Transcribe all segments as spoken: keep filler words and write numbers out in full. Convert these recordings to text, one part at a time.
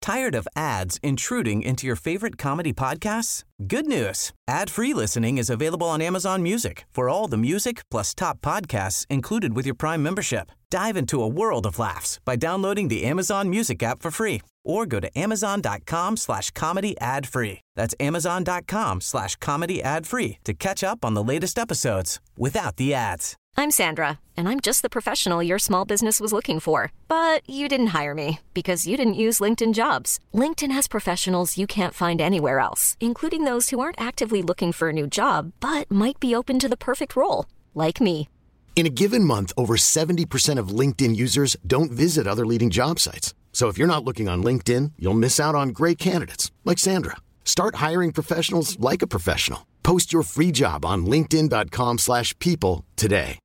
Tired of ads intruding into your favorite comedy podcasts? Good news. Ad-free listening is available on Amazon Music for all the music plus top podcasts included with your Prime membership. Dive into a world of laughs by downloading the Amazon Music app for free or go to amazon.com slash comedy ad free. That's amazon.com slash comedy ad free to catch up on the latest episodes without the ads. I'm Sandra, and I'm just the professional your small business was looking for. But you didn't hire me because you didn't use LinkedIn Jobs. LinkedIn has professionals you can't find anywhere else, including those who aren't actively looking for a new job, but might be open to the perfect role, like me. In a given month, over seventy percent of LinkedIn users don't visit other leading job sites. So if you're not looking on LinkedIn, you'll miss out on great candidates like Sandra. Start hiring professionals like a professional. Post your free job on linkedin.com slash people today.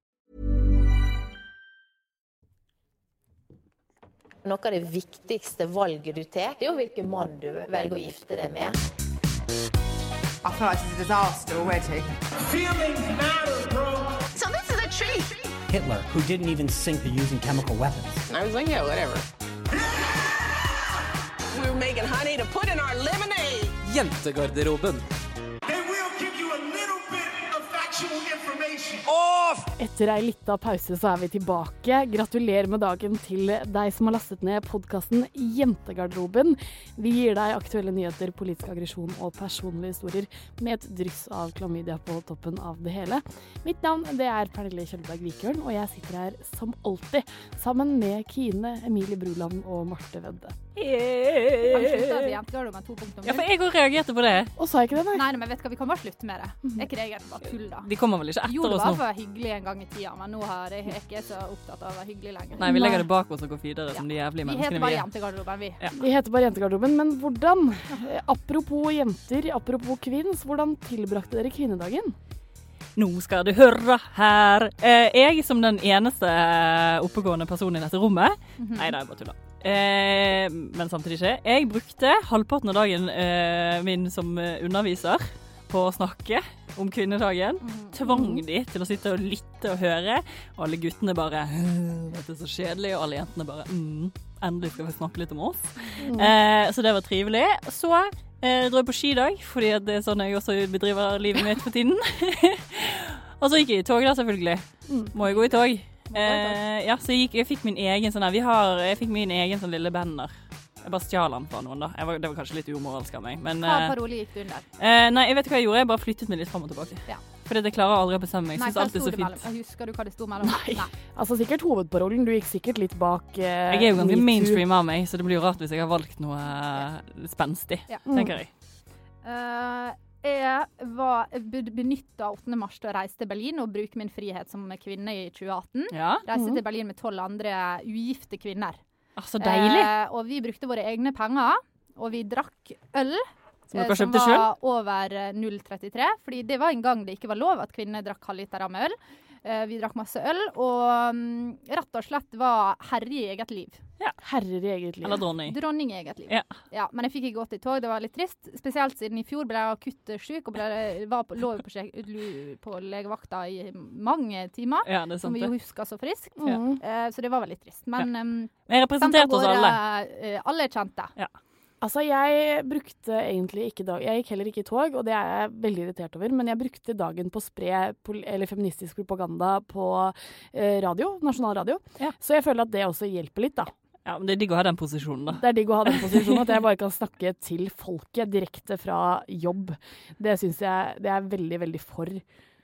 Noe av det viktigste valget du tar, det er jo hvilken mann du velger å gifte deg med. I feel like it's a disaster already. Feelings matter, bro. So this is a treat. Hitler, who didn't even sink to using chemical weapons. I was like, yeah, whatever. We were making honey to put in our lemonade. Jentegarderoben. They will give you a little bit of factual information. Off! Etter ei lita pause så er vi tilbake. Gratulerer med dagen til deg som har lastet ned podcasten Jentegarderoben. Vi gir deg aktuelle nyheter, politisk aggresjon og personlige historier med et dryss av klamydia på toppen av det hele. Mitt navn det er Pernille Kjølberg Vikørn, og jeg sitter her som alltid sammen med Kine, Emilie Bruland og Marte Vedde. Kan vi slutte av Jentegarderoben to punkter? Ja, for jeg også reagerte på det. Og sa ikke det, nei? Nei, men vet du hva, vi kan bare slutte med det. Jeg ikke egentlig bare tull da. De kommer vel ikke etter jo, oss nå? Jo, det var for hyggelig en gang i tida, men nå er jeg ikke så opptatt av å være hyggelig lenger. Nei, vi legger det bak oss og går videre ja. Som de jævlige vi menneskene vi er. Vi heter bare Jentegarderoben, vi. Ja. Vi heter bare Jentegarderoben, men hvordan? Apropos jenter, apropos kvinns, hvordan tilbrakte dere kvinnedagen? Nå skal du høre her. Jeg som den eneste oppegående personen i dette rommet. Mm-hmm. Nei, det er bare tulla. Eh, men samtidig ikke. Jeg brukte halvparten av dagen eh, min som underviser på å snakke om kvinnedagen. Mm. Tvang de til å sitte og lytte og høre. Og alle guttene bare, dette er så kjedelig, og alle jentene bare, mm, endelig skal vi snakke litt om oss. Mm. Eh, så det var trivelig. Så eh, dro jeg på skidag, fordi det er sånn jeg også bedriver livet mitt for tiden. Og så gikk jeg i tog da, selvfølgelig. Mm. Må jeg gå i tog. Eh, ja, så jeg, gikk, jeg fikk min egen sånn her, vi har, jeg fikk min egen sånn lille banner. Jeg bare stjal den fra noen da. Jeg var, det var kanskje litt umoralsk av meg. Men, hva parole gikk du under? Eh, nei, jeg vet hva jeg gjorde. Jeg bare flyttet meg litt frem og tilbake. Ja. Fordi det klarer aldri å bestemme meg. Jeg synes alt er så fint. Jeg husker du hva det stod mellom? Nei. Nei. Altså sikkert hovedparolen. Du gikk sikkert litt bak eh, Jeg er jo ganske mainstream av meg, så det blir jo rart hvis jeg har valgt noe uh, spenstig, ja. tenker jeg. Uh, jeg var benyttet åttende mars til å reise til Berlin og bruke min frihet som kvinne i tjue atten. Ja. Reise mm. til Berlin med tolv andre ugifte kvinner. Ah, så deilig. Eh, og vi brukte våre egne penger, og vi drakk øl som, eh, som var selv? Over null komma trettitre, fordi det var en gang det ikke var lov at kvinner drakk halvliter med øl. Eh, vi drakk masse øl, og um, rett og slett var herre i eget liv. Ja. Herre i eget liv. Eller dronning. Dronning i eget liv. Ja. Ja, men jeg fikk ikke gått i tog, det var litt trist. Spesielt siden i fjor ble jeg akutt syk, og ble, var på, lå på, på legevakta i mange timer, ja, det er sant, som vi det. husker så friskt. Mm. Eh, så det var veldig trist. Men ja. um, jeg representerte oss alle. Uh, alle kjente. Ja. Altså, jeg brukte egentlig ikke dag. Jeg gikk heller ikke i tog, og det er jeg veldig irritert over, men jeg brukte dagen på å spre pol- eller feministisk propaganda på eh, radio, nasjonal radio. Ja. Så jeg føler at det også hjelper litt, da. Ja, men det er digg å ha den posisjonen, da. Det er digg å ha den posisjonen, at jeg bare kan snakke til folket direkte fra jobb. Det synes jeg, det er veldig, veldig for.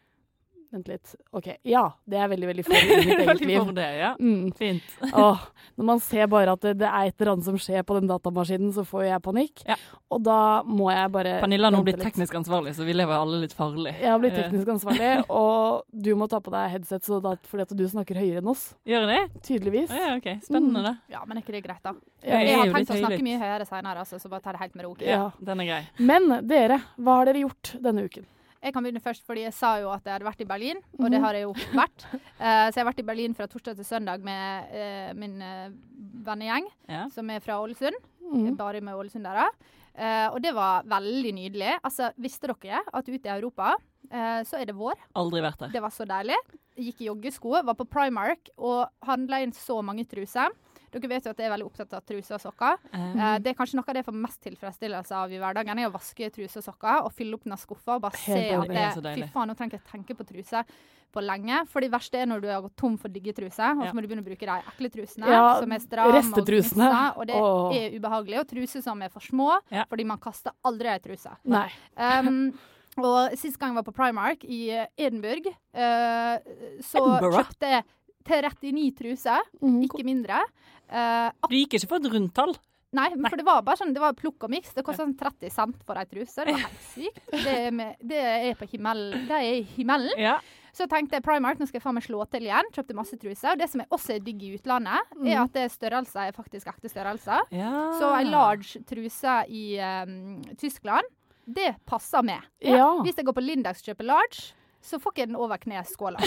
Vent litt. Ok, ja, det er veldig, veldig for i mitt eget liv. For det, ja. Mm. Fint. Åh, når man ser bare at det, det er et eller annet som skjer på den datamaskinen, så får jeg panikk. Ja. Og da må jeg bare... Pernille har nå blitt teknisk ansvarlig, så vi lever alle litt farlig. Jeg har blitt teknisk ansvarlig, og du må ta på deg headset så da, fordi at du snakker høyere enn oss. Gjør det? Tydeligvis. Ja, ok. Spennende det. Mm. Ja, men er ikke det greit da? Ja, jeg, jeg har tenkt å snakke mye høyere senere, altså, så bare ta det helt med ro. Ja, den er grei. Men dere, hva har dere gjort denne uken? Jeg kan begynne først, fordi jeg sa jo at jeg hadde vært i Berlin, og mm-hmm. det har jeg jo vært. Uh, så jeg har vært i Berlin fra torsdag til søndag med uh, min uh, vennegjeng, ja. som er fra Ålesund. Mm-hmm. Bare med Ålesund der. Uh, og det var veldig nydelig. Altså, visste dere at ute i Europa, uh, så er det vår. Aldri vært der. Det var så deilig. Jeg gikk i joggesko, var på Primark, og handlet inn så mange truser. Dere vet jo at jeg er veldig opptatt av truse og sokker. Mm. Uh, det er kanskje noe av det jeg får mest tilfredsstillelse av i hverdagen, er å vaske truse og sokker og fylle opp den skuffa og bare se at det, fy faen, nå trenger jeg tenke på truse på lenge. For det verste er når du har gått tom for digge truse, og så må du begynne å bruke de ekle trusene, ja, som er stram og gnissa, og det oh. er ubehagelig. Og truse som er for små, ja. Fordi man kaster aldri en truse. Nei. Um, Og sist gang jeg var på Primark i Edinburgh, uh, så Edinburgh? Kjøpte jeg trettini truser, mm. ikke mindre. Uh, du gikk ikke for et rundtall? Nei, Nei, for det var bare sånn, det var plukk og miks. Det kostet sånn tretti cent for en truse. Det var helt sykt. Det er, med, det er på himmel, det er i himmelen. Ja. Så tenkte jeg Primark, nå skal jeg faen meg slå til igjen. Kjøpte masse truser. Og det som er også er digg i utlandet, mm. er at det størrelse er faktisk ekte størrelse. Ja. Så en large truse i um, Tyskland, det passer med. Ja. Hvis jeg går på Lindex og kjøper large, så får ikke jeg den over kneskåla.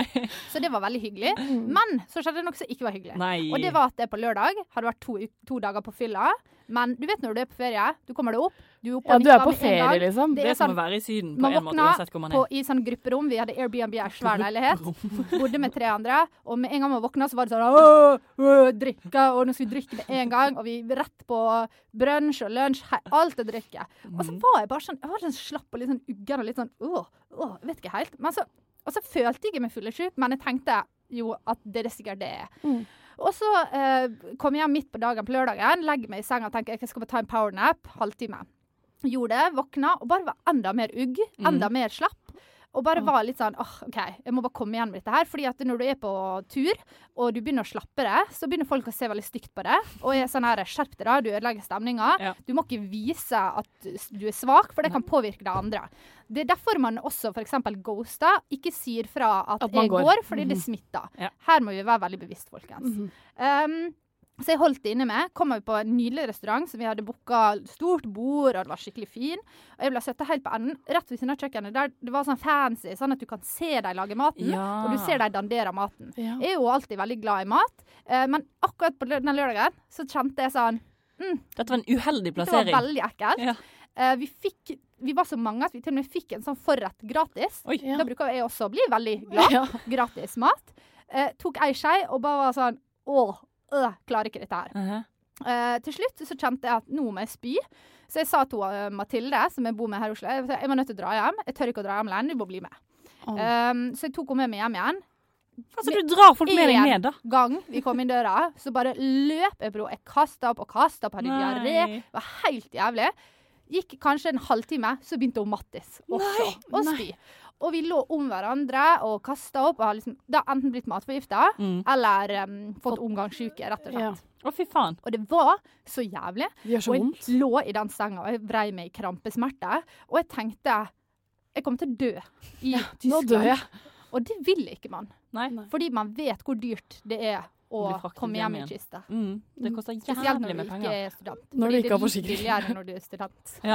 Så det var veldig hyggelig. Mm. Men så skjedde det noe som ikke var hyggelig. Nei. Og det var at det på lørdag hadde vært to, to dager på fylla. Men du vet når du er på ferie, du kommer deg opp, du er oppe ja, du er på ferie, liksom. Det er, det er som sånn, å være i syden på en måte, uansett hvor man er. På, i sånn grupperom, vi hadde Airbnb i en svær leilighet, bodde med tre andre, og med en gang man våkna så var det sånn, åh, åh, drikke, og nå skal vi drikke med en gang, og vi rett på brunch og lunsj, hei, alt å drikke. Og så var jeg bare sånn, jeg var sånn slapp og litt sånn uggen, og litt sånn, åh, åh, vet ikke helt. Men så, og så følte jeg ikke meg fyllesyk, men jeg tenkte jo at det er sikkert det er. Mm. Og så eh, kom jeg midt på dagen på lørdagen, legger meg i senga og tenker jeg skal bare ta en powernap, halvtime. Gjorde det, våkna, og bare var enda mer ugg, enda mm. mer slapp. Og bare var litt sånn, åh, ok, jeg må bare komme igjen med dette her. Fordi at når du er på tur, og du begynner å slappe det, så begynner folk å se veldig stygt på det. Og jeg er sånn her, skjerp deg da, du ødelegger stemningen. Ja. Du må ikke vise at du er svak, for det kan påvirke det andre. Det er derfor man også, for eksempel ghoster, ikke sier fra at, at jeg går, går fordi mm-hmm. det smitter. Ja. Her må vi være veldig bevisst, folkens. Mm-hmm. Um, Så jeg holdt det inne med, kom vi på en nydelig restaurant, som vi hadde booket stort bord, og det var skikkelig fin. Og jeg ble sett helt på enden, rett ved siden av kjøkkenet, der det var sånn fancy, sånn at du kan se deg lage maten, ja. Og du ser deg dandere maten. Ja. Jeg er jo alltid veldig glad i mat, eh, men akkurat på den lørdagen, så kjente jeg sånn, mm, dette var en uheldig plassering. Det var veldig ekkelt. Ja. Eh, vi fikk, vi var så mange at vi til og med fikk en sånn forrett gratis. Oi, ja. Da bruker jeg også bli veldig glad. Ja. Gratis mat. Eh, tok ei skje, og bare var sånn, åh, Øh, klarer ikke dette her. Uh-huh. Uh, til slutt så kjente jeg at nå må jeg spy. Så jeg sa til uh, Mathilde, som jeg bor med her i Oslo, jeg, jeg var nødt til å dra hjem. Jeg tør ikke å dra hjem alene, du må bli med. Oh. Um, så jeg tok henne med meg hjem igjen. Altså, du drar folk med deg med, da? En gang vi kom inn døra, så bare løp jeg, bro. Jeg kastet opp og kastet opp, hadde diaré. Det var helt jævlig. Gikk kanskje en halvtime, så begynte hun Mattis også å spy. Og vi lå om hverandre og kastet opp, og har liksom, da enten blitt matforgiftet, mm. eller um, fått omgangssyke, rett og slett. Ja. Å, fy faen. Og det var så jævlig. Det gjør så og vondt. Jeg lå i den senga, og jeg vrei meg i krampesmerte, og jeg tenkte, jeg kommer til å dø i ja, Tyskland. Nå dør jeg. Og det vil ikke man. Nei. Fordi man vet hvor dyrt det er å komme hjem i kiste. Mm. Det koster jævlig med penger. Spesielt når du ikke er student. Når du ikke har forsikring. Fordi det er billigere når du er student. Ja.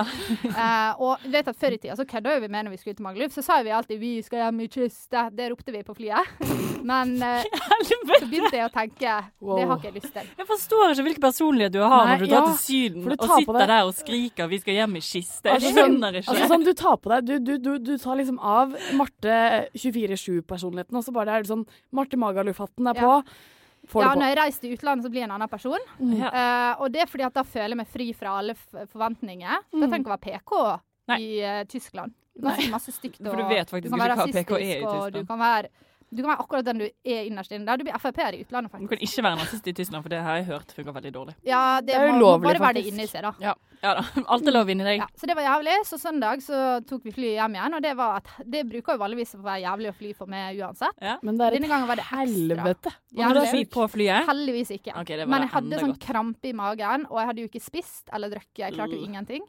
uh, og vet at før i tida så kødde vi med når vi skulle til Magaluf, så sa vi alltid vi skal hjem i kiste. Det ropte vi på flyet. Men uh, så begynte jeg å tenke, wow. Det har ikke jeg lyst til. Jeg forstår ikke hvilken personlighet du har Nei, når du drar ja. til syden og sitter der og skriker vi skal hjem i kiste. Jeg skjønner ikke. Altså sånn du tar på deg, du, du, du, du tar liksom av Marte tjuefire sju-personligheten, og så bare er det sånn Marte Magaluf-hatten er på. Ja. Ja, når jeg reiser i utlandet så blir jeg en annen person. Mm. Uh, og det er fordi at da føler jeg meg fri fra alle f- forventninger. Mm. Da trenger jeg å være P K Nei. i uh, Tyskland. Du kan si masse stygt. For du vet faktisk ikke hva P K er i Tyskland. Du kan være Du kan være akkurat den du er innerst inne der. Du blir F R P-er i utlandet, faktisk. Du kan ikke være nazist i Tyskland, for det har jeg hørt funker veldig dårlig. Ja, det, det er må, ulovlig, må bare være faktisk. det inni seg, da. Ja, ja da. Alt er lov inni deg. Ja, så det var jævlig. Så søndag så tok vi fly hjem igjen, og det var at det bruker jo vanligvis å være jævlig å fly for meg uansett. Ja. Men det er Denne gangen var det helvete. Var det fly på flyet? Heldigvis ikke. Okay, Men jeg hadde sånn godt. krampe i magen, og jeg hadde jo ikke spist eller drukket. Jeg klarte jo ingenting.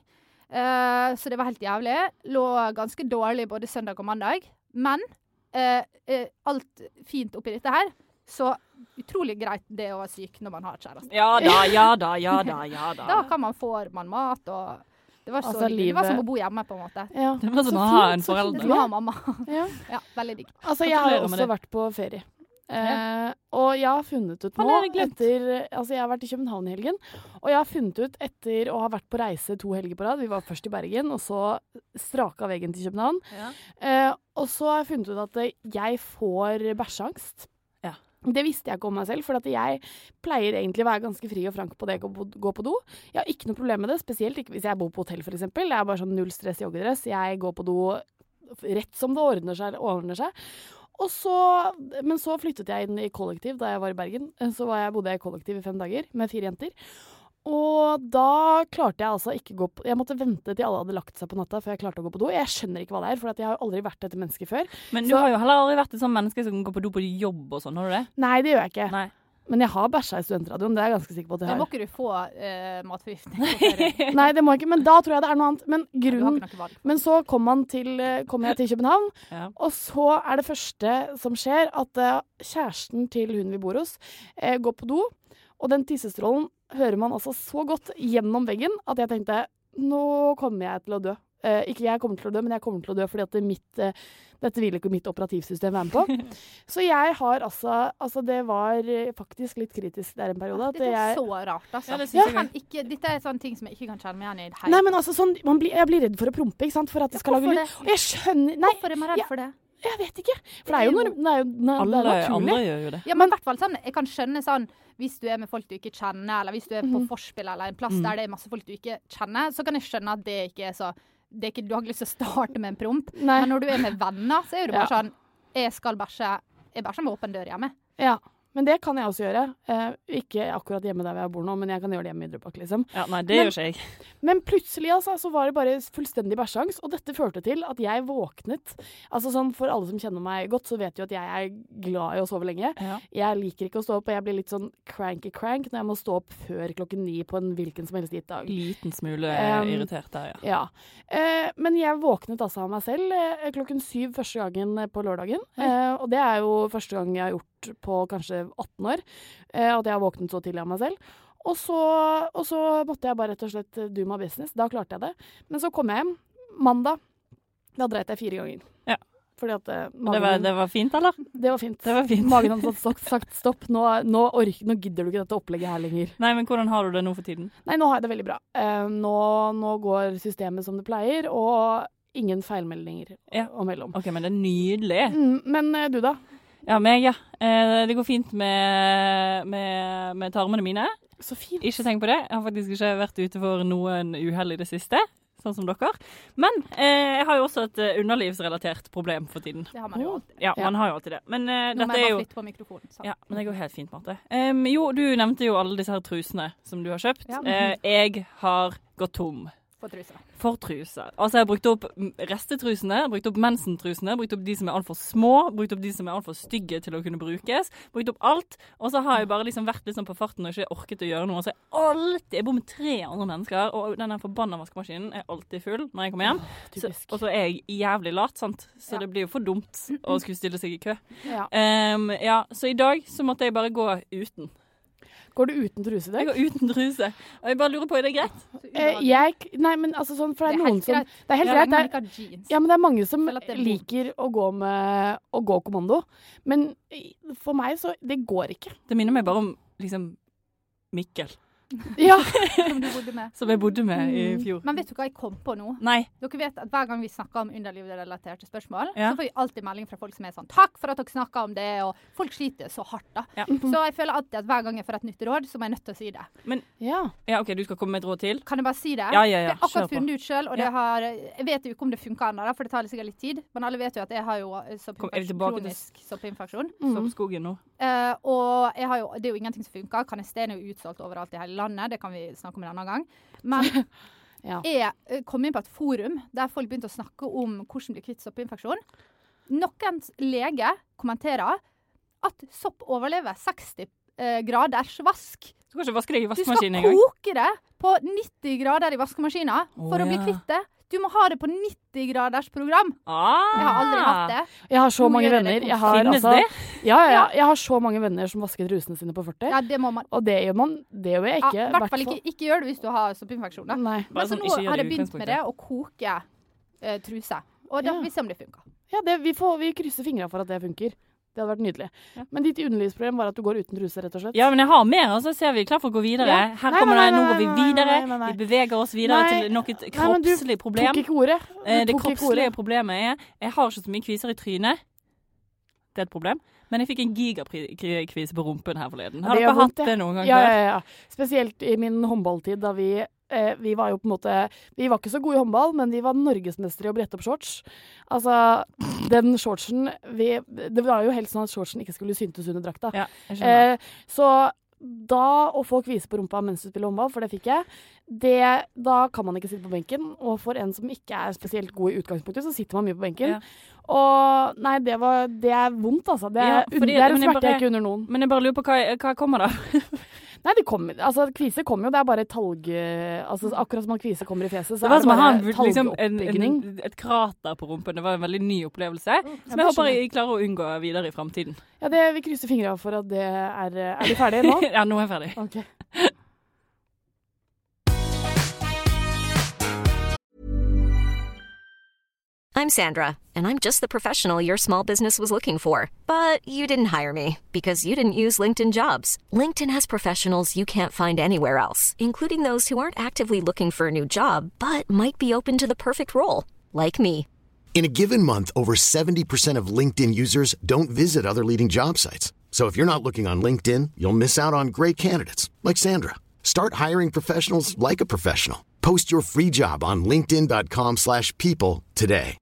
Uh, så det var helt jævlig. Lå ganske dårlig både søndag og mandag. Men Uh, uh, alt fint oppi dette her, så utrolig greit det å være syk når man har kjæreste. Ja da, ja da, ja da, ja da. Da kan man få man mat, og det var, så altså, livet... det var som å bo hjemme, på en måte. Ja. Det var som å ha en forelder. Det var å ha mamma. Ja. Ja, veldig digg. Altså, jeg har også vært på ferie. Uh, og jeg har funnet ut nå etter, altså jeg har vært i København i helgen, og jeg har funnet ut etter å ha vært på reise to helger på rad. Vi var først i Bergen, og så straka veggen til København. Ja. Uh, og så har jeg funnet ut at jeg får bæsjeangst. Ja. Det visste jeg ikke om meg selv, for at jeg pleier egentlig å være ganske fri og frank på det å gå på do. Jeg har ikke noe problem med det, spesielt ikke hvis jeg bor på hotell for eksempel. Det er bare sånn null stress joggedress. Jeg går på do rett som det ordner seg. Ordner seg. Og så, men så flyttet jeg inn i kollektiv da jeg var i Bergen. Så var jeg, bodde jeg i kollektiv i fem dager med fire jenter. Og da klarte jeg altså ikke gå på... Jeg måtte vente til alle hadde lagt seg på natta før jeg klarte å gå på do. Jeg skjønner ikke hva det er, for jeg har jo aldri vært dette mennesket før. Men du så, har jo heller aldri vært et sånn menneske som går på do på jobb og sånn, har du det? Nei, det gjør jeg ikke. Nei. Men jeg har bæsja i studentradioen, det er jeg ganske sikker på at jeg har. Da må ikke du få uh, matforgiftning. Nei, det må jeg ikke, men da tror jeg det er noe annet. Men grunnen... Men så kom, man til, kom jeg til København, ja. Og så er det første som skjer at uh, kjæresten til hun vi bor hos uh, går på do, og den tissestrålen hører man altså så godt gjennom veggen at jeg tenkte, nå kommer jeg til å dø. Eh, ikke jeg kommer til å dø, men jeg kommer til å dø fordi at det mitt, eh, dette vil ikke mitt operativsystem være med på. Så jeg har altså, altså det var faktisk litt kritisk der en periode. At dette er jeg, så rart, altså. Ja, det ja. Jeg ikke, dette er sånne ting som jeg ikke kan kjenne meg igjen i det hele. Nei, men altså sånn, man blir, jeg blir redd for å prompe, ikke sant? For at det skal lage lyd. Og jeg skjønner... Nei, hvorfor er man redd ja, for det? Jeg vet ikke. For det er jo, det er jo det er alle naturlig. Andre gjør jo det. Ja, men i hvert fall sånn, jeg kan skjønne sånn, hvis du er med folk du ikke kjenner, eller hvis du er på mm. forspill eller en plass mm. der det er masse folk du ikke kjenner, så kan jeg skjønne at det ikke er så, det er ikke, du har ikke lyst til å starte med en promp. Nei. Men når du er med venner, så er det bare ja. Sånn, jeg skal bæsje, jeg bæsjer med åpen dør hjemme. Ja. Men det kan jeg også gjøre. Eh, ikke akkurat hjemme der jeg bor nå, men jeg kan gjøre det hjemme i Drøbak, liksom. Ja, nei, det men, gjør ikke jeg. Men plutselig, altså, så var det bare fullstendig bæsjangst, og dette førte til at jeg våknet. Altså sånn, for alle som kjenner meg godt, så vet jo at jeg er glad i å sove lenge. Ja. Jeg liker ikke å stå opp, og jeg blir litt sånn cranky-crank når jeg må stå opp før klokken ni på en hvilken som helst gitt dag. Liten smule um, irritert der, ja. Ja. Eh, men jeg våknet altså av meg selv eh, klokken syv første gangen på lørdagen, eh, og det er jo første gang jeg har gjort på kanskje atten år, eh, at jeg har våknet så tidlig av meg selv. Og så, og så måtte jeg bare rett og slett do my business. Da klarte jeg det. Men så kom jeg hjem mandag. Da dreit jeg fire ganger. Ja. Fordi at eh, det, var, det var fint, eller? Det var fint. Det var fint. Magen hadde sagt, sagt stopp. Nå, nå, ork, nå gidder du ikke dette opplegget her lenger. Nei, men hvordan har du det nå for tiden? Nei, nå har jeg det veldig bra. Eh, nå, nå går systemet som det pleier, og ingen feilmeldinger ja. Om mellom. Ok, men det er nydelig. Mm, men eh, du da? Ja, meg, ja. Eh, det går fint med, med, med tarmene mine. Så fint. Ikke tenk på det. Jeg har faktisk ikke vært ute for noen uhell i det siste, sånn som dere. Men eh, jeg har jo også et uh, underlivsrelatert problem for tiden. Det har man jo alltid. Ja, man ja. har jo alltid det. Men uh, Nå dette er jo... litt på mikrofonen. Så. Ja, men det går helt fint, Marte. Um, jo, du nevnte jo alle disse her trusene som du har kjøpt. Ja. Uh, jeg har gått tom. For truser. For truser. Altså, jeg har brukt opp restetrusene, brukt opp mensentrusene, brukt opp de som er alt for små, brukt opp de som er alt for stygge til å kunne brukes, brukt opp alt, og så har jeg bare liksom vært litt sånn på farten og ikke orket å gjøre noe, og så er jeg alltid, jeg bor med tre andre mennesker, og denne forbanna vaskemaskinen er alltid full når jeg kommer hjem, så, og så er jeg jævlig lat, sant? Så ja. Det blir jo for dumt å skulle stille seg i kø. Ja. Um, ja, så i dag så måtte jeg bare gå uten. Går du uten truse i dag? Jeg går uten truse. Og jeg bare lurer på, er det greit? Eh, jeg, nei, men altså sånn, for det er, det er noen som... Greit. Det er helt ja, greit. Det er, ja, men det er mange som liker å gå med, å gå kommando. Men for meg så, det går ikke. Det minner meg bare om, liksom, Mikkel. Ja. Som du bodde med. Som jeg bodde med i fjor. Men vet du hva jeg kom på nå? Nei. Dere vet at hver gang vi snakker om underlivsrelaterte spørsmål, ja. så får vi alltid melding fra folk som er sånn, takk for at dere snakker om det, og folk sliter så hardt da. Ja. Så jeg føler alltid at hver gang jeg får et nytt råd, så må jeg nødt til å si det. Men, ja. Ja, ok, du skal komme med et råd til? Kan jeg bare si det? Ja, ja, ja. Det er akkurat funnet ut selv, og det ja. har, jeg vet jo ikke om det funker enda, for det tar sikkert litt tid, men alle vet jo at jeg har jo kronisk soppinfeksjon. Mm. Soppskogen nå. Uh, og jeg har jo, det er jo ingenting som funker. Kanesten er jo utsolgt overalt i hele landet, det kan vi snakke om en annen gang. Men ja. Jeg kom inn på et forum der folk begynte å snakke om hvordan bli kvitt soppinfeksjon. Noens lege kommenterer at sopp overlever seksti uh, graders vask. Du kan ikke vaske deg i vaskemaskinen en gang. Du skal koke det på nitti grader i vaskemaskinen oh, for å bli kvitt det. Du må ha det på nitti graders program. Ah. Jeg har aldri hatt det. Jeg har så Nå mange venner. Jeg har, Finnes altså, det? Ja, ja, jeg har så mange venner som vasker trusene sine på førti. Ja, det må man. Og det gjør man. Det gjør jeg ikke. Ja, I hvert fall ikke, ikke gjør det hvis du har soppinfeksjon. Nei. Men så sånn, nå har jeg begynt med det å koke uh, truse. Og da ja. vil vi se om det funker. Ja, det, vi, får, vi krysser fingrene for at det funker. Det hadde vært nydelig. Ja. Men ditt underlivsproblem var at du går uten truse, rett og slett. Ja, men jeg har mer, og så ser vi klar for å gå videre. Ja. Her nei, kommer nei, det, nå går vi videre. Nei, nei, nei. Vi beveger oss videre nei. Til noe kroppslig problem. Nei, men du tok ikke ordet. Eh, det kroppslige problemet er, jeg har ikke så mye kviser i trynet. Det er et problem. Men jeg fikk en gigakvise på rumpen her forleden. Ja, Har dere vondt, hatt det noen gang ja, før? Ja, ja, ja. Spesielt i min håndballtid da vi eh, vi var jo på en måte vi var ikke så gode i håndball, men vi var norgesmestere i å brette opp shorts. Altså, den shortsen vi, det var jo helst sånn at shortsen ikke skulle syntes under drakta. Ja, jeg skjønner. Eh, så da å få kvise på rumpa mens du spiller håndball, for det fikk jeg, det, da kan man ikke sitte på benken. Og for en som ikke er spesielt god i utgangspunktet, så sitter man mye på benken. Ja. Og nei, det, var, det er vondt, altså. Det er, ja, fordi, det er en smerte jeg ikke under noen. Men jeg bare lurer på hva, hva kommer da? Nei, det kommer, altså kvise kommer jo, det er bare talg, altså akkurat som at kvise kommer i fjeset, så det var er det bare han, liksom, talgoppbygging. En, en, et krater på rumpen, det var en veldig ny opplevelse, mm, som jeg håper jeg klarer å unngå videre i fremtiden. Ja, det, vi krysser fingre av for at det er, er de ferdige nå? Ja, nå er jeg ferdig. Ok. I'm Sandra, and I'm just the professional your small business was looking for. But you didn't hire me because you didn't use LinkedIn Jobs. LinkedIn has professionals you can't find anywhere else, including those who aren't actively looking for a new job, but might be open to the perfect role, like me. In a given month, over seventy percent of LinkedIn users don't visit other leading job sites. So if you're not looking on LinkedIn, you'll miss out on great candidates, like Sandra. Start hiring professionals like a professional. Post your free job on linkedin.com slash people today.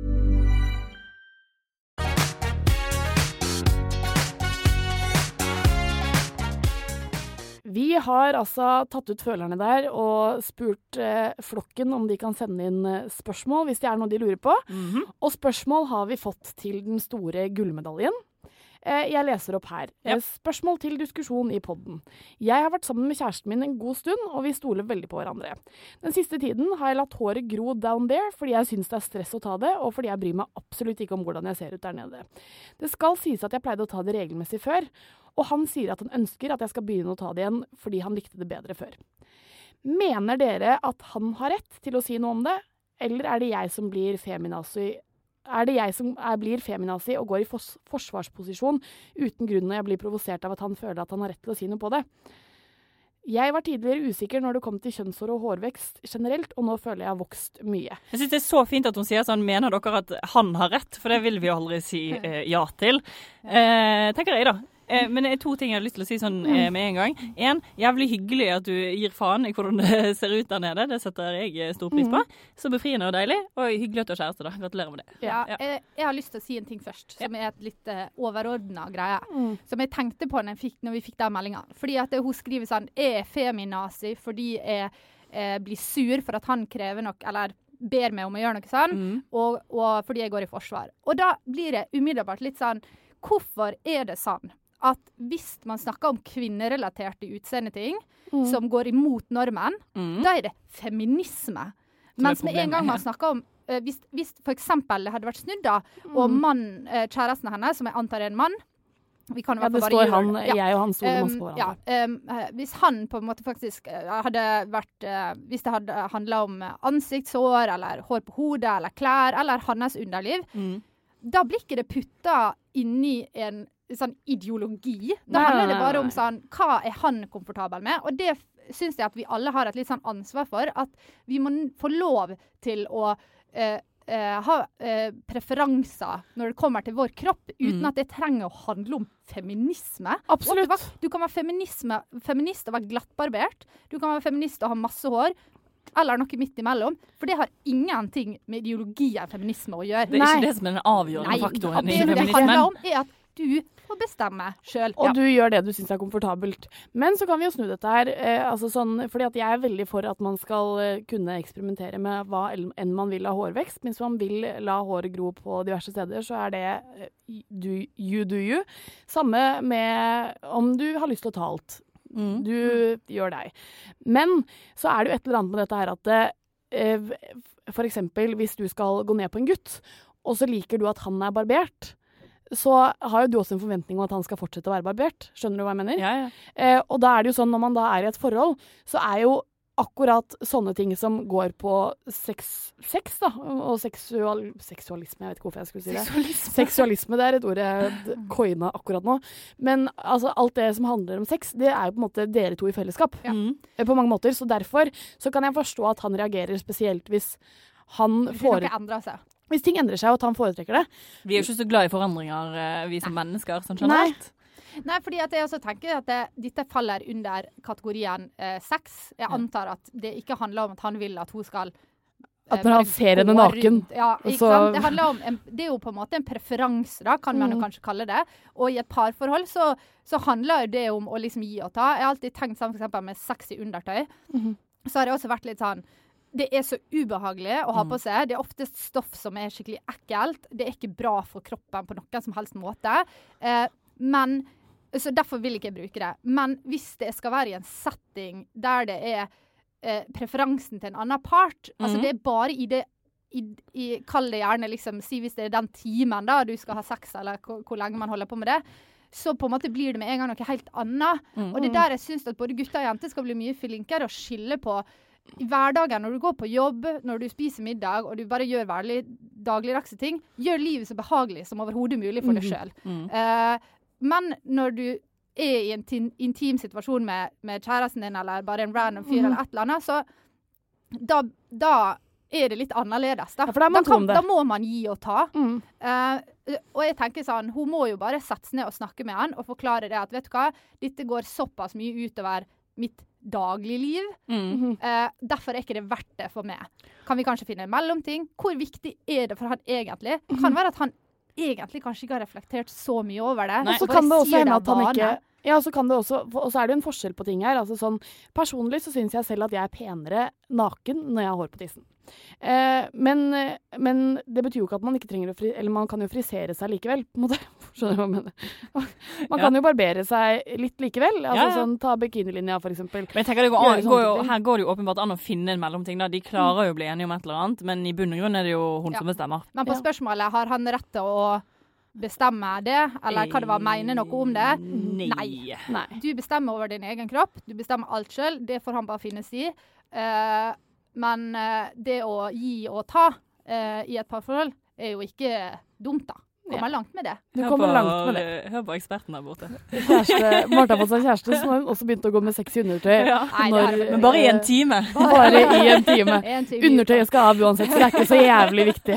Vi har altså tatt ut følerne der og spurt eh, flokken om de kan sende inn eh, spørsmål hvis det er noe de lurer på. Mm-hmm. Og spørsmål har vi fått til den store gullmedaljen. Eh, jeg leser opp her. Yep. Eh, spørsmål til diskusjon i podden. Jeg har vært sammen med kjæresten min en god stund, og vi stoler veldig på hverandre. Den siste tiden har jeg latt håret gro down there, fordi jeg synes det er stress å ta det, og fordi jeg bryr meg absolutt ikke om hvordan jeg ser ut der nede. Det skal sies at jeg pleide å ta det regelmessig før, og han sier at han ønsker at jeg skal begynne å ta det igjen, fordi han likte det bedre før. Mener dere at han har rett til å si noe om det, eller er det jeg som blir feminazi? Er det jeg som er, blir feminazi og går i fos- forsvarsposisjon uten grunn når jeg blir provosert av at han føler at han har rett til å si noe på det? Jeg var tidligere usikker når det kom til kjønnshår og hårvekst generelt, og nå føler jeg har vokst mye. Jeg synes det er så fint at hun sier sånn, mener dere at han har rett? For det vil vi aldri si eh, ja til. Eh, tenker jeg da. Eh, men det er to ting jeg har lyst til å si sånn eh, med en gang. En, jævlig hyggelig at du gir faen i hvordan det ser ut der nede. Det setter jeg stor pris på. Så befriende og deilig. Og hyggelig at du har kjæreste da. Gratulerer med det. Ja, ja. Jeg, jeg har lyst til å si en ting først, som er et litt uh, overordnet greie. Mm. Som jeg tenkte på når, jeg fikk, når vi fikk den meldingen. Fordi at hun skriver sånn, jeg er feminazi fordi jeg eh, blir sur for at han krever nok, eller ber meg om å gjøre noe sånn, mm. og, og fordi jeg går i forsvar. Og da blir det umiddelbart litt sånn, hvorfor er det sånn at hvis man snakker om kvinnerelaterte utseendeting mm. som går imot normen, mm. da er det feminisme. Mens med en gang man snakker om, uh, hvis, hvis for eksempel det hadde vært snudd da, mm. og mann, uh, kjæresten hennes, som jeg antar er en mann, vi kan i hvert fall ja, det står han, ja. jeg og han stoler masse på hverandre. Um, ja, um, uh, hvis han på en måte faktisk uh, hadde vært, uh, hvis det hadde handlet om uh, ansiktshår, eller hår på hodet, eller klær, eller hans underliv, mm. da blir ikke det puttet inni en sånn ideologi. Da handler det bare om sånn, hva er han komfortabel med? Og det synes jeg at vi alle har et litt sånn ansvar for, at vi må få lov til å eh, eh, ha eh, preferanser når det kommer til vår kropp, uten mm. at det trenger å handle om feminisme. Absolutt. Du kan være feminist og være glattbarbert. Du kan være feminist og ha masse hår. Eller noe midt imellom. For det har ingenting med ideologi av feminisme å gjøre. Det er Nei. ikke det som er den avgjørende Nei, faktoren det, i feminismen. Det handler om er at du får bestemme selv. Og ja. du gjør det du synes er komfortabelt. Men så kan vi jo snu dette her, eh, altså sånn, fordi at jeg er veldig for at man skal eh, kunne eksperimentere med hva enn man vil av hårvekst. Men hvis man vil la håret gro på diverse steder, så er det eh, do, you do you. Samme med om du har lyst til å ta alt. Mm. Du mm. gjør deg. Men så er det jo et eller annet med dette her at eh, for eksempel hvis du skal gå ned på en gutt, og så liker du at han er barbert, så har jo du også en forventning om at han skal fortsette å være barbert. Skjønner du hva jeg mener? Ja, ja. Eh, og da er det jo sånn, når man da er i et forhold, så er jo akkurat sånne ting som går på sex, sex da, og seksual, seksualisme, jeg vet ikke hvorfor jeg skulle si det. Seksualisme. Seksualisme, det er et ord jeg coina akkurat nå. Men altså, alt det som handler om sex, det er jo på en måte dere to i fellesskap. Ja. På mange måter. Så derfor så kan jeg forstå at han reagerer spesielt hvis han får... får... Noe endrer seg. Hvis ting endrer seg, og at han foretrekker det. Vi er jo ikke så glad i forandringer, vi som mennesker, sånn generelt. Nei. Nei, fordi at jeg også tenker at det, dette faller under kategorien eh, sex. Jeg antar at det ikke handler om at han vil at hun skal At når han ser henne naken. Ja, ikke så... sant? Det, handler om en, det er jo på en måte en preferanse, da, kan man jo Mm. kanskje kalle det. Og i et parforhold så, så handler jo det om å liksom gi og ta. Jeg har alltid tenkt sånn, for eksempel med sexy undertøy. Mhm. Så har det også vært litt sånn, det er så ubehagelig å ha Mm. på seg. Det er ofte stoff som er skikkelig ekkelt. Det er ikke bra for kroppen på noen som helst måte. Eh, men, så derfor vil ikke jeg bruke det. Men hvis det skal være i en setting der det er eh, preferansen til en annen part, altså Mhm. det er bare i det, i, i, kall det gjerne liksom, si hvis det er den timen da du skal ha sex, eller hvor, hvor lenge man holder på med det, så på en måte blir det med en gang noe helt annet. Mm. Og det er der jeg synes at både gutter og jenter skal bli mye flinkere å skille på i hverdagen, når du går på jobb, når du spiser middag, og du bare gjør vanlige dagligdagse ting, gjør livet så behagelig som overhodet mulig for deg Mhm. selv. Mm. Eh, men når du er i en tin- intim situasjon med, med kjæresten din, eller bare en random fyr, Mhm. eller et eller annet, så da, da er det litt annerledes. Da, Ja, for da er man da, kan, tom det. da må man gi og ta. Mm. Eh, og jeg tenker sånn, hun må jo bare sette seg ned og snakke med han, og forklare det at, vet du hva, dette går såpass mye utover mitt dagligliv. Mm. Eh, derfor er ikke det verdt det for meg. Kan vi kanskje finne en mellomting? Hvor viktig er det for han egentlig? Det kan være at han egentlig kanskje ikke har reflektert så mye over det. Og så Bare kan det også sier hende av at han vane. ikke Ja, så kan det også, og så er det en forskjell på ting her. Altså sånn, personlig så synes jeg selv at jeg er penere naken når jeg har hår på tissen. Eh, men, men det betyr jo ikke at man ikke trenger å fri, eller man kan jo frisere seg likevel, på en måte. Skjønner du hva jeg mener? Man Ja. kan jo barbere seg litt likevel. Altså Ja, ja. sånn, ta bikinilinja for eksempel. Men jeg tenker det går Gjøre an, sånne går jo, ting. her går det jo åpenbart an å finne en mellomting. Da. De klarer jo å bli enige om et eller annet, men i bunn og grunn er det jo hun Ja. som bestemmer. Men på spørsmålet, har han rett til å bestemme det, eller hva det var, mene noe om det? Nei. Nei. Du bestemmer over din egen kropp, du bestemmer alt selv, det får han bare finne seg i. Eh, men eh, det å gi og ta eh, i et parforhold er jo ikke dumt da. Kommer langt med det. Du Hør kommer på- langt med det. Hør på eksperten der borte. Kjæreste, Martha har fått seg kjæreste, så nå har hun også begynt å gå med sexy undertøy. Ja. Nei, det når, er- Men bare i en time. Bare i en time. En time i Undertøyet skal av uansett, så det er ikke så jævlig viktig.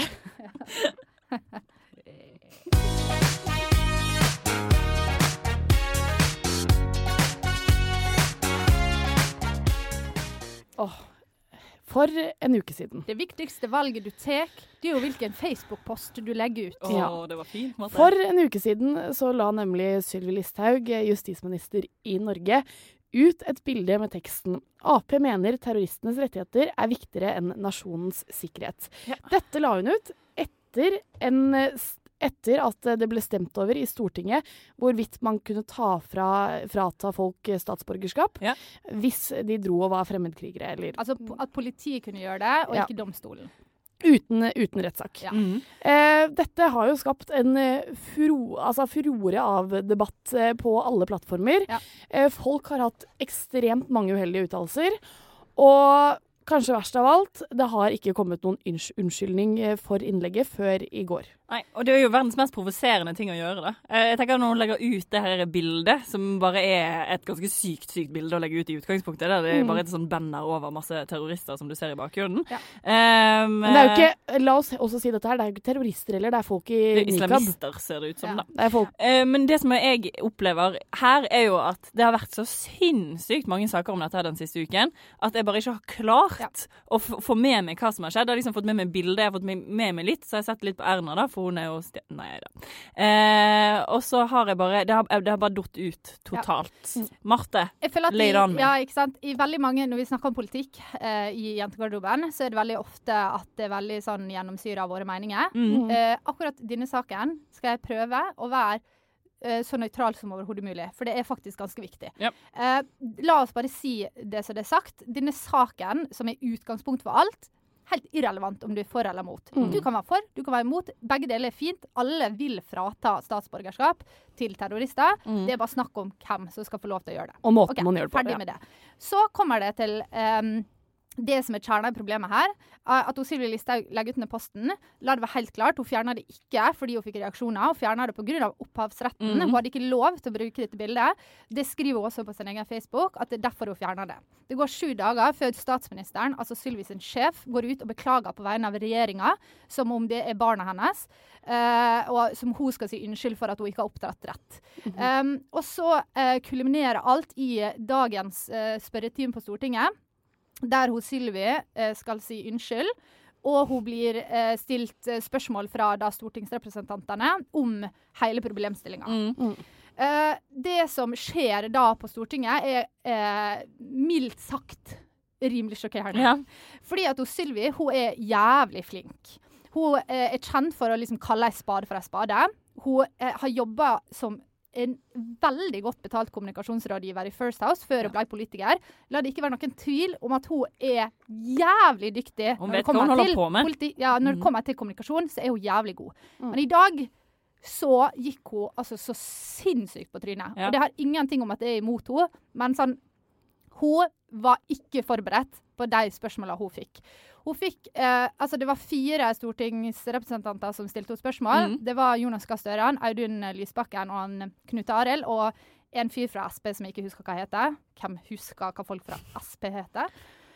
Åh, for en uke siden. Det viktigste valget du tek, det er jo hvilken Facebook-post du legger ut. Å, Ja. det var fint. Måtte. For en uke siden så la nemlig Sylvi Listhaug, justisminister i Norge, ut et bilde med teksten «Ap mener terroristenes rettigheter er viktigere enn nasjonens sikkerhet». Ja. Dette la hun ut etter, en, etter at det ble stemt over i Stortinget hvorvidt man kunne ta fra, frata folk statsborgerskap Ja. hvis de dro og var fremmedkrigere, eller Altså po- at politiet kunne gjøre det, og Ja. ikke domstolen. uten, uten rettssak. Ja. Mhm. Eh, dette har jo skapt en eh, furo, altså furore av debatt eh, på alle plattformer. Ja. Eh, folk har hatt ekstremt mange uheldige uttalelser. Og kanskje verst av alt, det har ikke kommet noen unns- unnskyldning eh, for innlegget før i går. Nei, og det er jo verdens mest provoserende ting å gjøre det. Eh, Jeg tenker når hun legger ut det her bildet, som bare er et ganske sykt, sykt bilde å legge ut i utgangspunktet, der det er Mm. bare et sånn banner over masse terrorister som du ser i bakgrunnen. Ja. Um, Men det er jo ikke, la oss også si dette her, det er jo ikke terrorister heller, det er folk i det er nikab. islamister, ser det ut som, Ja. da. Det er folk. Eh, Men det som jeg opplever her, er jo at det har vært så sinnssykt mange saker om dette her den siste uken, at jeg bare ikke har klart Ja. å f- få med meg hva som har skjedd. Jeg har liksom fått med meg bildet, jeg har fått med med meg litt, så jeg har sett litt på Erna da, for hun er jo sti- Nei da. Eh, og så har jeg bare, det har, det har bare dott ut totalt. Mm. Marte, Jeg føler at lay it i, on me. ja, ikke sant? I veldig mange, når vi snakker om politikk eh, i jentegarderoben, så er det veldig ofte at det er veldig sånn gjennomsyret av våre meninger. Mm. Eh, akkurat denne saken skal jeg prøve å være eh, så nøytral som overhodet mulig, for det er faktisk ganske viktig. Ja. Eh, la oss bare si det som det er sagt. Denne saken, som er utgangspunkt for alt, helt irrelevant om du er for eller mot. Mm. Du kan være for, du kan være imot. Begge deler er fint. Alle vil frata statsborgerskap til terrorister. Mm. Det er bare snakk om hvem som skal få lov til å gjøre det. Og måten Ok, man gjør det på. ferdig ja. med det. Så kommer det til um, det som er kjernen i problemet her, er at Sylvi Listhaug legger ut denne posten. La det være helt klart, hun fjernet det ikke fordi hun fikk reaksjoner. Hun fjernet det på grunn av opphavsretten. Mm. Hun hadde ikke lov til å bruke dette bildet. Det skriver hun også på sin egen Facebook, at det er derfor hun fjerner det. Det går sju dager før statsministeren, altså Sylvi sin sjef, går ut og beklager på vegne av regjeringen, som om det er barna hennes, uh, og som hun skal si unnskyld for at hun ikke har oppdratt rett. Mm-hmm. Um, og så uh, kulminerer alt i dagens uh, spørretime på Stortinget, der hun Sylvi eh, skal si unnskyld, og hun blir eh, stilt eh, spørsmål fra da stortingsrepresentantene om hele problemstillingen. Mm. Mm. Eh, det som skjer da på Stortinget er eh, mildt sagt rimelig sjokkerende. Ja. Fordi at hun Sylvi, hun er jævlig flink. Hun eh, er kjent for å liksom kalle en spade for en spade. Hun eh, har jobbet som en veldig godt betalt kommunikasjonsrådgiver i First House før hun ble politiker. La det ikke være noen tvil om at hun er jævlig dyktig. Hun vet hva hun holder på med. Politi- ja, når det kommer til kommunikasjon, så er hun jævlig god. Mm. Men i dag så gikk hun altså, så sinnssykt på trynet. Ja. Og det har ingenting om at det er imot henne, men sånn, hun var ikke forberedt på de spørsmålene hun fikk. Hun fikk, eh, altså det var fire stortingsrepresentanter som stilte henne spørsmål. Mm. Det var Jonas Gahr Støre, Audun Lysbakken og han Knut Arild, og en fyr fra S P som jeg ikke husker hva heter. Hvem husker hva folk fra S P heter?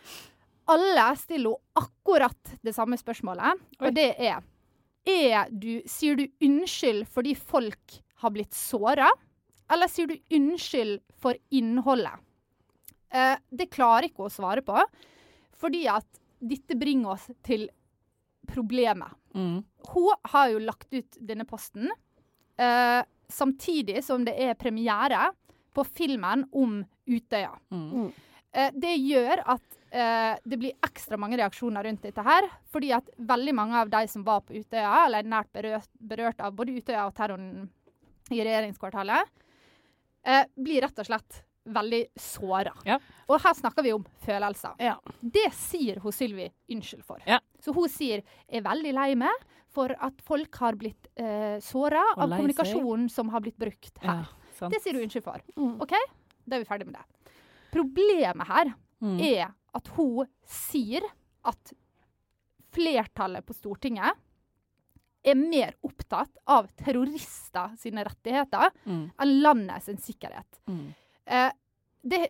Alle stiller akkurat det samme spørsmålet, Oi. Og det er, er du, sier du unnskyld fordi folk har blitt såret, eller sier du unnskyld for innholdet? Eh, det klarer ikke å svare på, fordi at dette bringer oss til problemet. Mm. Hun har jo lagt ut denne posten, eh, samtidig som det er premiere på filmen om Utøya. Mm. Eh, det gjør at eh, det blir ekstra mange reaksjoner rundt dette her, fordi at veldig mange av de som var på Utøya, eller nært berørt, berørt av både Utøya og terroren i regjeringskvartalet, eh, blir rett og slett veldig såret. Ja. Og her snakker vi om følelser. Ja. Det sier hun Sylvi unnskyld for. Ja. Så hun sier, jeg er veldig lei meg for at folk har blitt eh, såret av kommunikasjonen som har blitt brukt her. Ja, det sier hun unnskyld for. Mm. Ok? Da er vi ferdig med det. Problemet her mm. er at hun sier at flertallet på Stortinget er mer opptatt av terrorister sine rettigheter mm. enn landet sin sikkerhet. Mm. Eh, det,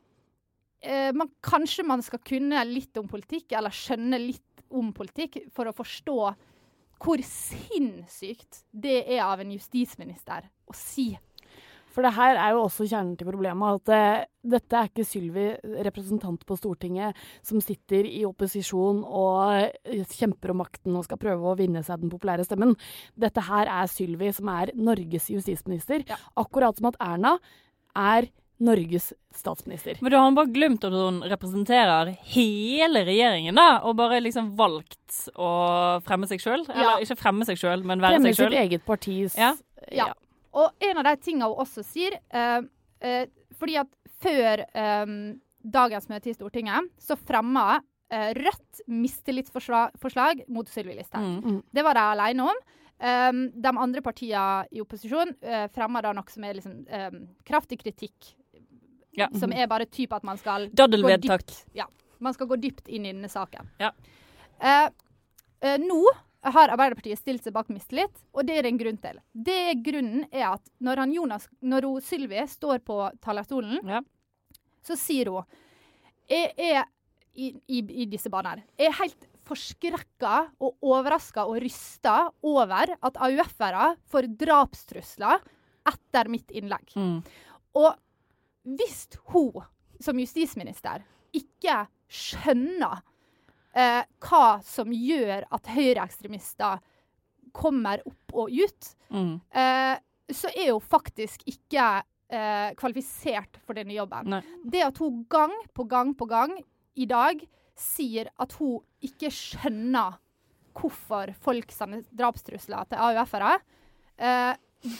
eh, man, kanskje man skal kunne litt om politikk, eller skjønne litt om politikk, for å forstå hvor sinnssykt det er av en justisminister å si. For det her er jo også kjernen til problemet, at eh, dette er ikke Sylvi, representant på Stortinget, som sitter i opposisjon og eh, kjemper om makten og skal prøve å vinne seg den populære stemmen. Dette her er Sylvi, som er Norges justisminister, ja. Akkurat som at Erna er Norges statsminister. Men da har han bare glemt at hun representerer hele regjeringen da, og bare liksom valgt å fremme seg selv. Ja. Eller ikke fremme seg selv, men være fremme seg selv. Fremme sitt eget partis... Ja. Ja. Og en av de tingene hun også sier, uh, uh, fordi at før um, dagens møte i Stortinget, så fremmet uh, Rødt mistillitsforslag mot Sylvi Listhaug. Mm. Mm. Det var de alene om. Um, de andre partiene i opposisjon uh, fremmet da noe som er liksom, um, kraftig kritikk. Ja. Som er bare typ at man skal gå dypt, ja, man skal gå dypt inn i denne saken. Ja. Uh, uh, nå har Arbeiderpartiet stilt seg bak mistillit, og det er en grunn til. Det grunnen er at når, han Jonas, når hun Sylvi står på talerstolen, ja. Så sier hun, jeg er i, i, i disse baner, jeg er helt forskrekket og overrasket og rystet over at A U F-ere får drapstrusler etter mitt innlegg. Mm. Og hvis hun som justisminister ikke skjønner eh, hva som gjør at høyreekstremister kommer opp og ut, mm. eh, så er hun faktisk ikke eh, kvalifisert for denne jobben. Nei. Det at hun gang på gang på gang i dag sier at hun ikke skjønner hvorfor folk sender drapstrusler til A U F-ere, eh,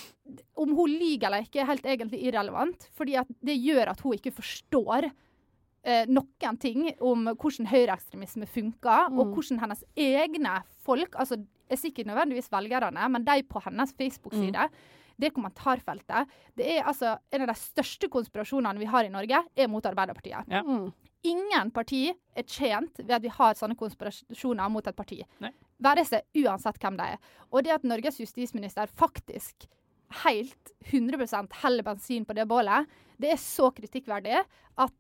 om hun lyger eller ikke er helt egentlig irrelevant, fordi at det gjør at hun ikke forstår eh, noen ting om hvordan høyreekstremisme funker, mm. og hvordan hennes egne folk, altså er sikkert nødvendigvis velgerne, men de på hennes Facebook-side, mm. det kommentarfeltet, det er altså en av de største konspirasjonene vi har i Norge, er mot Arbeiderpartiet. Ja. Mm. ingen parti er tjent ved at vi har sånne konspirasjoner mot et parti. Nei. Være seg uansett hvem det er. Og det at Norges justisminister faktisk helt hundre prosent heller bensin på det bålet, det er så kritikkverdig at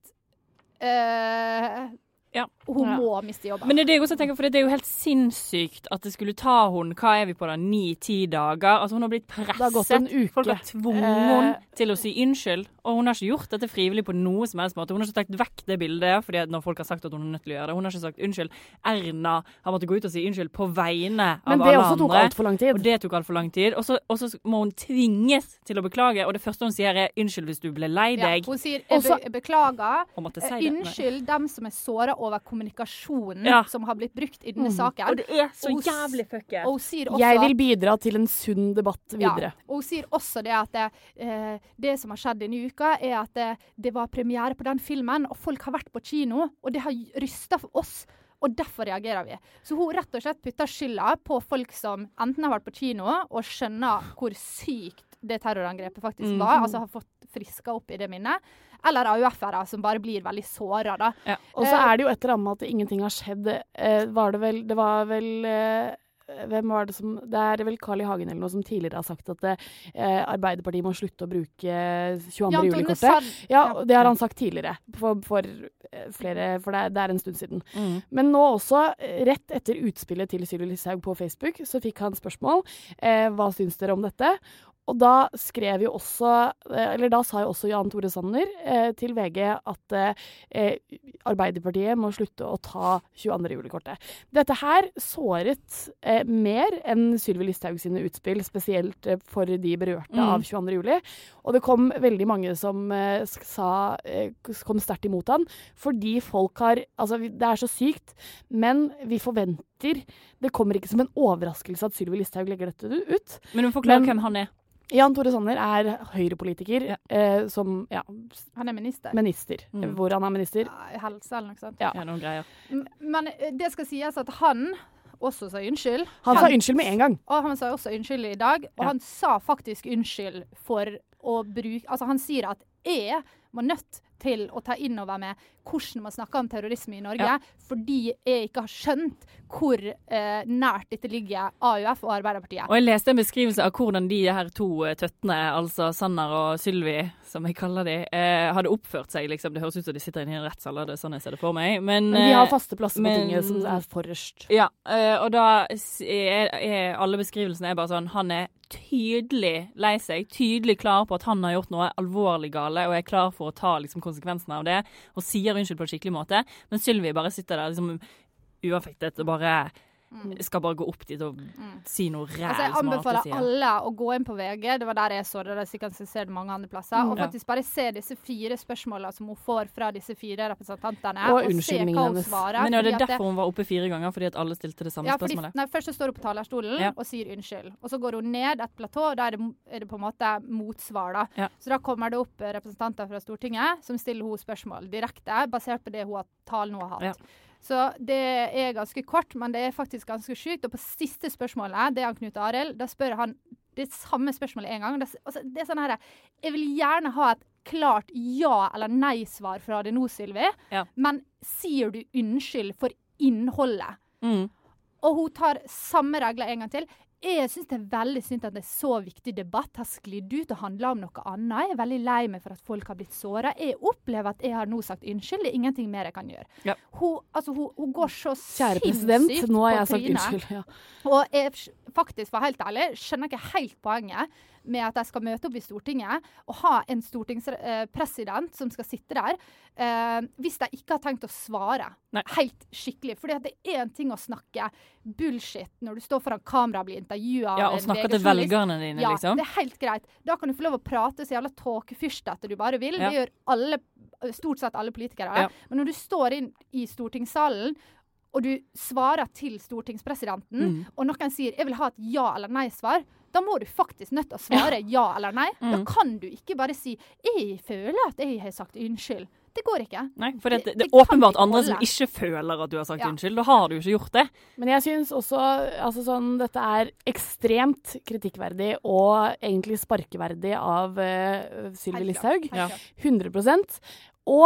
øh, Ja. hun ja. må miste jobben. Men det er det jeg også tenker, for det er jo helt sinnssykt at det skulle ta hun, hva er vi på da, ni-ti dager? Altså hun har blitt presset. Det har gått en uke. Folk har tvunget henne til å si unnskyld, og hun har ikke gjort dette frivillig på noe som helst måte. Hun har ikke tatt vekk det bildet, fordi når folk har sagt at hun er nødt til å gjøre det. Hun har ikke sagt unnskyld. Erna har måttet gå ut og si unnskyld på vegne av alle andre. Men det også tok alt for lang tid. Og det tok alt for lang tid. Og så, og så må hun tvinges til å beklage, og det første hun sier er unnskyld hvis du ble lei deg. Ja, hun sier, jeg, be jeg beklager, si uh, unnskyld dem som er såret over kommunikasjonen ja. som har blitt brukt i denne mm. saken. Og det er så og jævlig fucket. Og hun sier også jeg vil bidra til en sunn debatt videre. Ja, og hun sier også det at det, uh, det som har skjedd denne uka, er at det, det var premiere på den filmen, og folk har vært på kino, og det har rystet for oss. Og derfor reagerer vi. Så hun rett og slett putter skylda på folk som enten har vært på kino og skjønner hvor sykt det terrorangrepet faktisk mm. var, altså har fått friska opp i det minnet, eller A U F-ere som bare blir veldig såret da. Ja. Og så er det jo et eller annet med at ingenting har skjedd. Eh, var det vel, det var vel eh, hvem var det som, det er vel Carl I. Hagen eller noe som tidligere har sagt at eh, Arbeiderpartiet må slutte å bruke tjueandre juli-kortet. Ja, det har han sagt tidligere, for, for flere, for det, det er en stund siden. Mm. Men nå også, rett etter utspillet til Sylvi Listhaug på Facebook, så fikk han spørsmål, eh, hva syns dere om dette? Og da skrev jo også, eller da sa jo også Jan Tore Sanner eh, til V G at eh, Arbeiderpartiet må slutte å ta tjueandre juli-kortet. Dette her såret eh, mer enn Sylvi Listhaug sine utspill, spesielt eh, for de berørte mm. av tjueandre juli. Og det kom veldig mange som eh, sa, eh, kom sterkt imot han, fordi folk har, altså det er så sykt, men vi forventer, det kommer ikke som en overraskelse at Sylvi Listhaug legger dette ut. Men du forklarer hvem han er. Jan Tore Sanner er høyrepolitiker, ja. eh, som, ja. Han er minister. Minister. Mm. Hvor han er minister. Ja, helse eller noe sånt. Ja, ja noen greier. Men det skal sies at han også sa unnskyld. Han, han sa unnskyld med en gang. Og han sa også unnskyld i dag, og ja. han sa faktisk unnskyld for å bruke, altså han sier at jeg var nødt til å ta inn over med hvordan man snakker om terrorisme i Norge, ja. fordi jeg ikke har skjønt hvor eh, nært dette ligger A U F og Arbeiderpartiet. Og jeg leste en beskrivelse av hvordan de her to tøttene, altså Sanner og Sylvi, som jeg kaller de, eh, hadde oppført seg. Liksom. Det høres ut som de sitter inne i en rettssal, det er sånn jeg ser det for meg. Men, men de har faste plasser men, på tinget som er forrest. Ja, og da er, er alle beskrivelsene er bare sånn, han er tydelig lei seg, tydelig klar på at han har gjort noe alvorlig gale, og er klar for å ta liksom, konsekvensene av det, og sier unnskyld på en skikkelig måte. Men Sylvi bare sitter der liksom uaffektet og bare mm. skal bare gå opp dit og mm. si noe ræl altså, jeg som han anbefaler alltid sier. alle å gå inn på V G, det var der jeg så det, det er sikkert jeg ser det mange andre plasser, mm. og faktisk bare se disse fire spørsmålene som hun får fra disse fire representantene, og, og se hva hun svarer. Men ja, det er derfor hun var oppe fire ganger, fordi at alle stilte det samme ja, fordi, spørsmålet. Nei, først så står hun på talerstolen ja. og sier unnskyld, og så går hun ned et platå, og da er det, er det på en måte motsvar da. Ja. Så da kommer det opp representanter fra Stortinget som stiller hun spørsmål direkte, basert på det hun har talen hun har hatt. Ja. Så det er ganske kort, men det er faktisk ganske sykt. Og på siste spørsmålet, det er han Knut Arild, da spør han det samme spørsmålet en gang. Det, altså, det er sånn her, jeg vil gjerne ha et klart ja- eller nei-svar fra det nå, Sylvi, ja. men sier du unnskyld for innholdet? Mm. Og hun tar samme regler en gang til. Jeg synes det er veldig synd at det er så viktig debatt har sklidd ut og handler om noe annet. Jeg er veldig lei meg for at folk har blitt såret. Jeg opplever at jeg har nå sagt unnskyld. Det er ingenting mer jeg kan gjøre. Ja. Hun, altså, hun, hun går så Kjære president, nå har jeg sagt unnskyld. Ja. Og jeg faktisk, for helt ærlig, skjønner ikke helt poenget med at jeg skal møte opp i Stortinget og ha en stortingspresident som skal sitte der, eh, hvis de ikke har tenkt å svare Nei. helt skikkelig. Fordi at det er en ting å snakke bullshit når du står foran kamera og blir intervjuet. Ja, og snakke til velgerne dine, ja, liksom. Ja, det er helt greit. Da kan du få lov å prate så jævla tåkefyrstete du bare vil. Ja. Det gjør alle, stort sett alle politikere. Ja. Men når du står inn i stortingssalen, og du svarer til stortingspresidenten, mm. og noen sier, jeg vil ha et ja eller nei-svar, da må du faktisk nødt til å svare ja, ja eller nei. Mm. Da kan du ikke bare si, jeg føler at jeg har sagt unnskyld. Det går ikke. Nei, for det, det, det er åpenbart andre som ikke føler at du har sagt ja. unnskyld. Da har du jo ikke gjort det. Men jeg synes også, altså sånn, dette er ekstremt kritikkverdig og egentlig sparkeverdig av uh, Sylvi Listhaug. Ja. hundre prosent. Og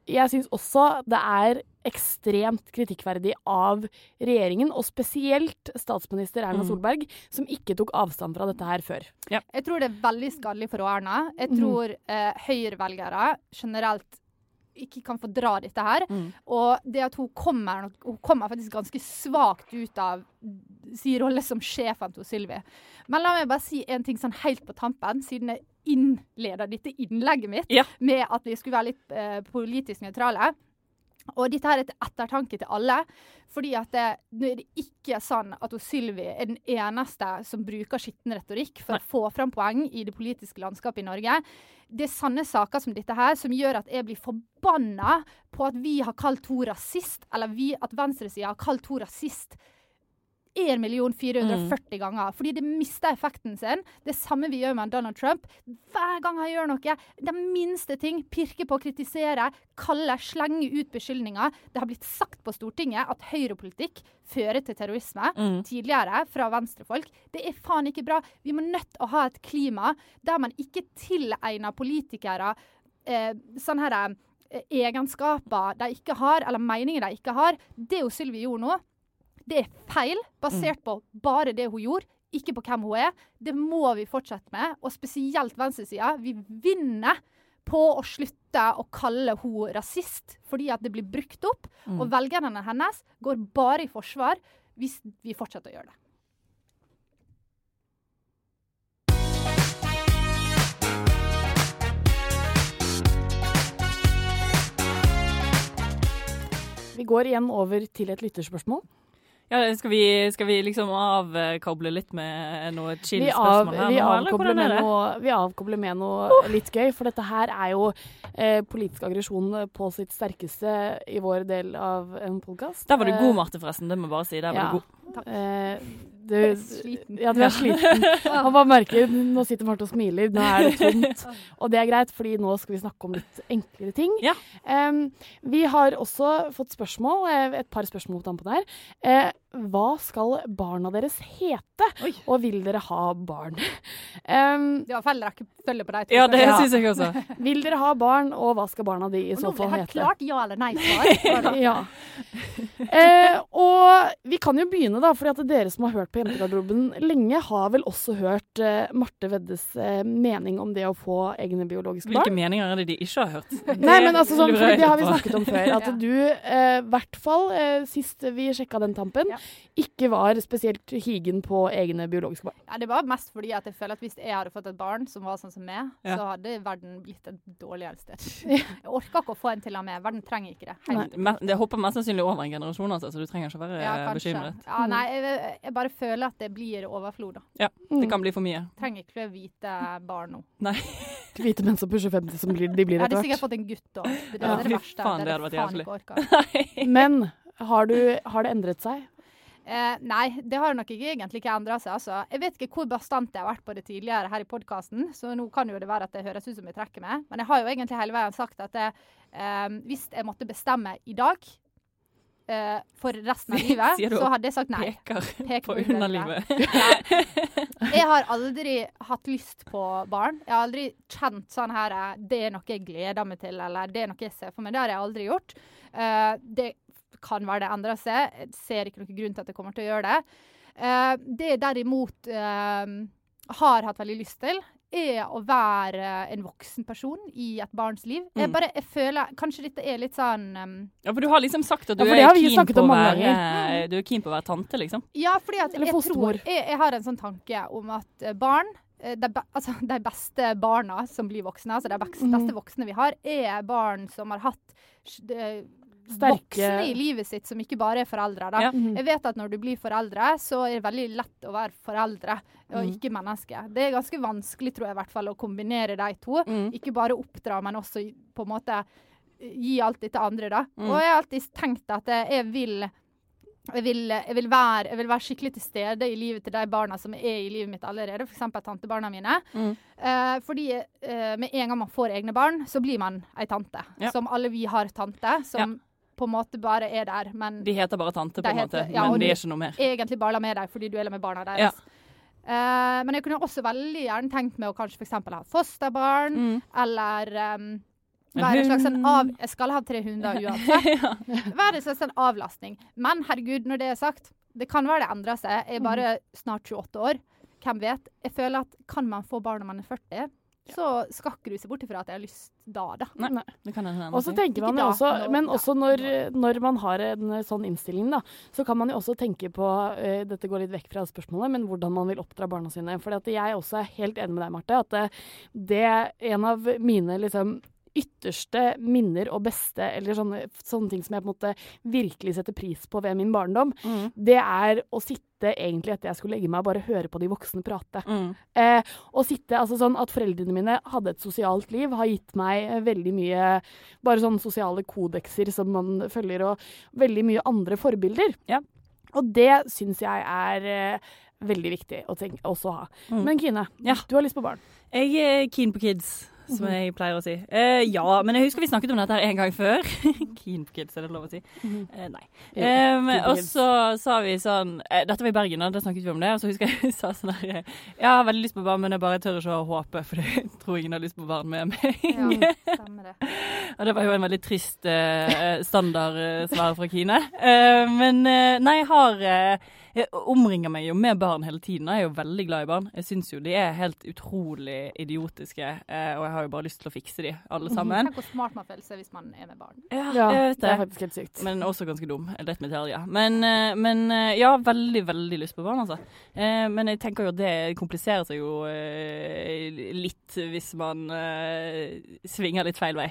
jeg synes også det er ekstremt kritikkverdig av regjeringen, og spesielt statsminister Erna Mm. Solberg, som ikke tok avstand fra dette her før. Ja. Jeg tror det er veldig skadelig for Erna. Jeg tror eh, høyrevelgere generelt ikke kan fordra dette her. Mm. Og det at hun kommer, hun kommer faktisk ganske svagt ut av sin rolle som sjefen til Sylvi. Men la meg bare si en ting sånn helt på tampen, siden jeg innleder dette innlegget mitt Ja. med at vi skulle være litt eh, politisk nøytrale. Og dette her er til ettertanke til alle, fordi at det, nå er det ikke sånn at Sylvi er den eneste som bruker skitten retorikk for Nei. Å få frem poeng i det politiske landskapet i Norge. Det er sanne saker som dette her som gjør at jeg blir forbanna på at vi har kalt henne rasist, eller vi, at venstresiden har kalt henne rasist en million fire hundre og førti mm. ganger, fordi det mister effekten sin. Det samme vi gjør med Donald Trump. Hver gang han gjør noe, den minste ting, pirke på, kritisere, kalle, slenge ut beskyldninger. Det har blitt sagt på Stortinget at høyrepolitikk fører til terrorisme mm. tidligere fra venstrefolk. Det er faen ikke bra. Vi må nødt til å ha et klima der man ikke tilegner politikere eh, sånne her eh, egenskaper de ikke har, eller meninger de ikke har. Det jo Sylvi gjorde nå, det er feil, basert på bare det hun gjorde, ikke på hvem hun er. Det må vi fortsette med, og spesielt venstresiden. Vi vinner på å slutte å kalle hun rasist, fordi at det blir brukt opp, mm. og velgerne hennes går bare i forsvar hvis vi fortsetter å gjøre det. Vi går igjen over til et lytterspørsmål. Ja, skal vi, skal vi liksom avkoble litt med noe chill spørsmål her? Vi, nå, avkobler med noe, vi avkobler med noe litt gøy, for dette her er jo eh, politisk aggresjon på sitt sterkeste i vår del av en podcast. Der var du god, Marte, forresten. Det må jeg bare si. Der var ja. du god. Eh, du, ja, du er sliten. Man bare merker, nå sitter Marte og smiler, nå er det tomt. Og det er greit, fordi nå skal vi snakke om litt enklere ting. Ja. Um, vi har også fått spørsmål, et par spørsmål på tampen her. Eh, hva skal barna deres hete? Oi. Og vil dere ha barn? um, det var feil rekkefølge på deg. Ja, det ja. synes jeg også. Vil dere ha barn, og hva skal barna de i og så fall hete? Nå blir det klart ja eller nei svar. ja. eh, og vi kan jo begynne da, fordi at dere som har hørt på Jentegarderoben lenge, har vel også hørt eh, Marte Weddes eh, mening om det å få egne biologiske barn. Hvilke meninger er det de ikke har hørt? Nei, men altså sånn, for det har vi snakket om før. At du, i eh, hvert fall, eh, sist vi sjekket den tampen, ja. ikke var spesielt higen på egne biologiske barn. Ja, det var mest fordi at jeg føler at hvis jeg hadde fått et barn som var sånn som meg, ja. så hadde verden blitt et dårligere sted. Jeg orker ikke å få en til av meg. Verden trenger ikke det. Det hopper mest sannsynlig over en generasjon, altså, så du trenger ikke være ja, bekymret. Ja, nei, jeg, jeg bare føler at det blir overflod da. Ja, det kan bli for mye. Jeg trenger ikke hvite barn nå. Nei. Hvite menn som pusher femti som blir, de blir etter hvert. Jeg hadde sikkert fått en gutt da. Det, det ja. er det verste. Faen, det er det, det faen ikke orker. Men har, du, har det endret seg? Eh, nei, det har nok ikke egentlig ikke endret seg. Altså. Jeg vet ikke hvor bastant jeg har vært på det tidligere her i podcasten, så nå kan jo det være at det høres ut som jeg trekker meg. Men jeg har jo egentlig hele veien sagt at jeg, eh, hvis jeg måtte bestemme i dag eh, for resten av livet, så hadde jeg sagt nei. Peker, peker på underlivet. Ja. Jeg har aldri hatt lyst på barn. Jeg har aldri kjent sånn her, det er noe jeg gleder meg til, eller det er noe jeg ser for meg. Det har jeg aldri gjort. Eh, det kan være det endrer seg. Jeg ser ikke noen grunn til at jeg kommer til å gjøre det. Uh, det jeg derimot uh, har hatt veldig lyst til, er å være en voksen person i et barns liv. Mm. Jeg bare, jeg føler, kanskje dette er litt sånn... Um, ja, for du har liksom sagt at du, ja, er, keen på å være, du er keen på å være tante, liksom. Ja, fordi at jeg tror, jeg, jeg har en sånn tanke om at barn, de, be, altså, de beste barna som blir voksne, altså de beste, beste voksne vi har, er barn som har hatt... De, Sterke. Voksne i livet sitt som ikke bare er foreldre. Da. Ja. Mm. Jeg vet at når du blir foreldre, så er det veldig lett å være foreldre og mm. ikke menneske. Det er ganske vanskelig, tror jeg, i hvert fall, å kombinere de to. Mm. Ikke bare oppdra, men også på en måte gi alt det til andre. Da. Mm. Og jeg har alltid tenkt at jeg vil, jeg vil, jeg vil, være, jeg vil være skikkelig til stede i livet til de barna som er i livet mitt allerede, for eksempel tantebarna mine. Mm. Uh, fordi uh, med en gang man får egne barn, så blir man ei tante. Ja. Som alle vi har tante, som... Ja. på en måte bare er der, men... De heter bare tante, på en måte, ja, men de er ikke noe mer. Egentlig bare la med deg, fordi du er med barna deres. Ja. Uh, men jeg kunne også veldig gjerne tenkt meg å kanskje for eksempel ha fosterbarn, mm. eller um, Være en slags sånn av... Jeg skal ha tre hunder uansett. ja. Være en slags sånn avlastning. Men herregud, når det er sagt, det kan være det endrer seg. Jeg er bare snart tjueåtte år. Hvem vet? Jeg føler at kan man få barn når man er førti, så skal ikke du se bort ifra at jeg har lyst da, da. Nei, det kan jeg hende. Og så tenker man jo også, men også når, når man har en sånn innstilling da, så kan man jo også tenke på, uh, dette går litt vekk fra spørsmålet, men hvordan man vil oppdra barna sine. For at jeg også er helt enig med deg, Marte, at det, det er en av mine liksom ytterste minner og beste, eller sånne, sånne ting som jeg på en måte virkelig setter pris på ved min barndom, mm. det er å sitte egentlig etter jeg skulle legge meg og bare høre på de voksne prate. Mm. Eh, og sitte, altså sånn at foreldrene mine hadde et sosialt liv, har gitt meg veldig mye, bare sånne sosiale kodekser som man følger, og veldig mye andre forbilder. Ja. Og det synes jeg er eh, veldig viktig å tenke, også ha. Mm. Men Kine, ja. du har lyst på barn. Jeg er keen på kids. Som jeg pleier å si. Uh, ja, men jeg husker vi snakket om dette her en gang før. Keen på kids, er det lov å si? Uh, nei. Um, og så sa vi sånn, uh, dette var i Bergen, da snakket vi om det, og så husker jeg jeg sa sånn her, jeg har veldig lyst på barn, men jeg bare tør ikke å håpe, for jeg tror ingen har lyst på barn med meg. Ja, stemmer det. Og det var jo en veldig trist uh, standardsvar fra Kine. Uh, men uh, nei, jeg har... Uh, Jeg omringer meg jo med barn hele tiden, og jeg er jo veldig glad i barn. Jeg synes jo de er helt utrolig idiotiske, eh, og jeg har jo bare lyst til å fikse de alle sammen. Tenk hvor smart man føler seg hvis man er med barn. Ja, ja jeg vet det. Det er faktisk helt sykt. Men også ganske dum. Lett med terje. Men, eh, men ja, veldig, veldig lyst på barn, altså. Eh, men jeg tenker jo at det kompliserer seg jo eh, litt hvis man eh, svinger litt feil vei.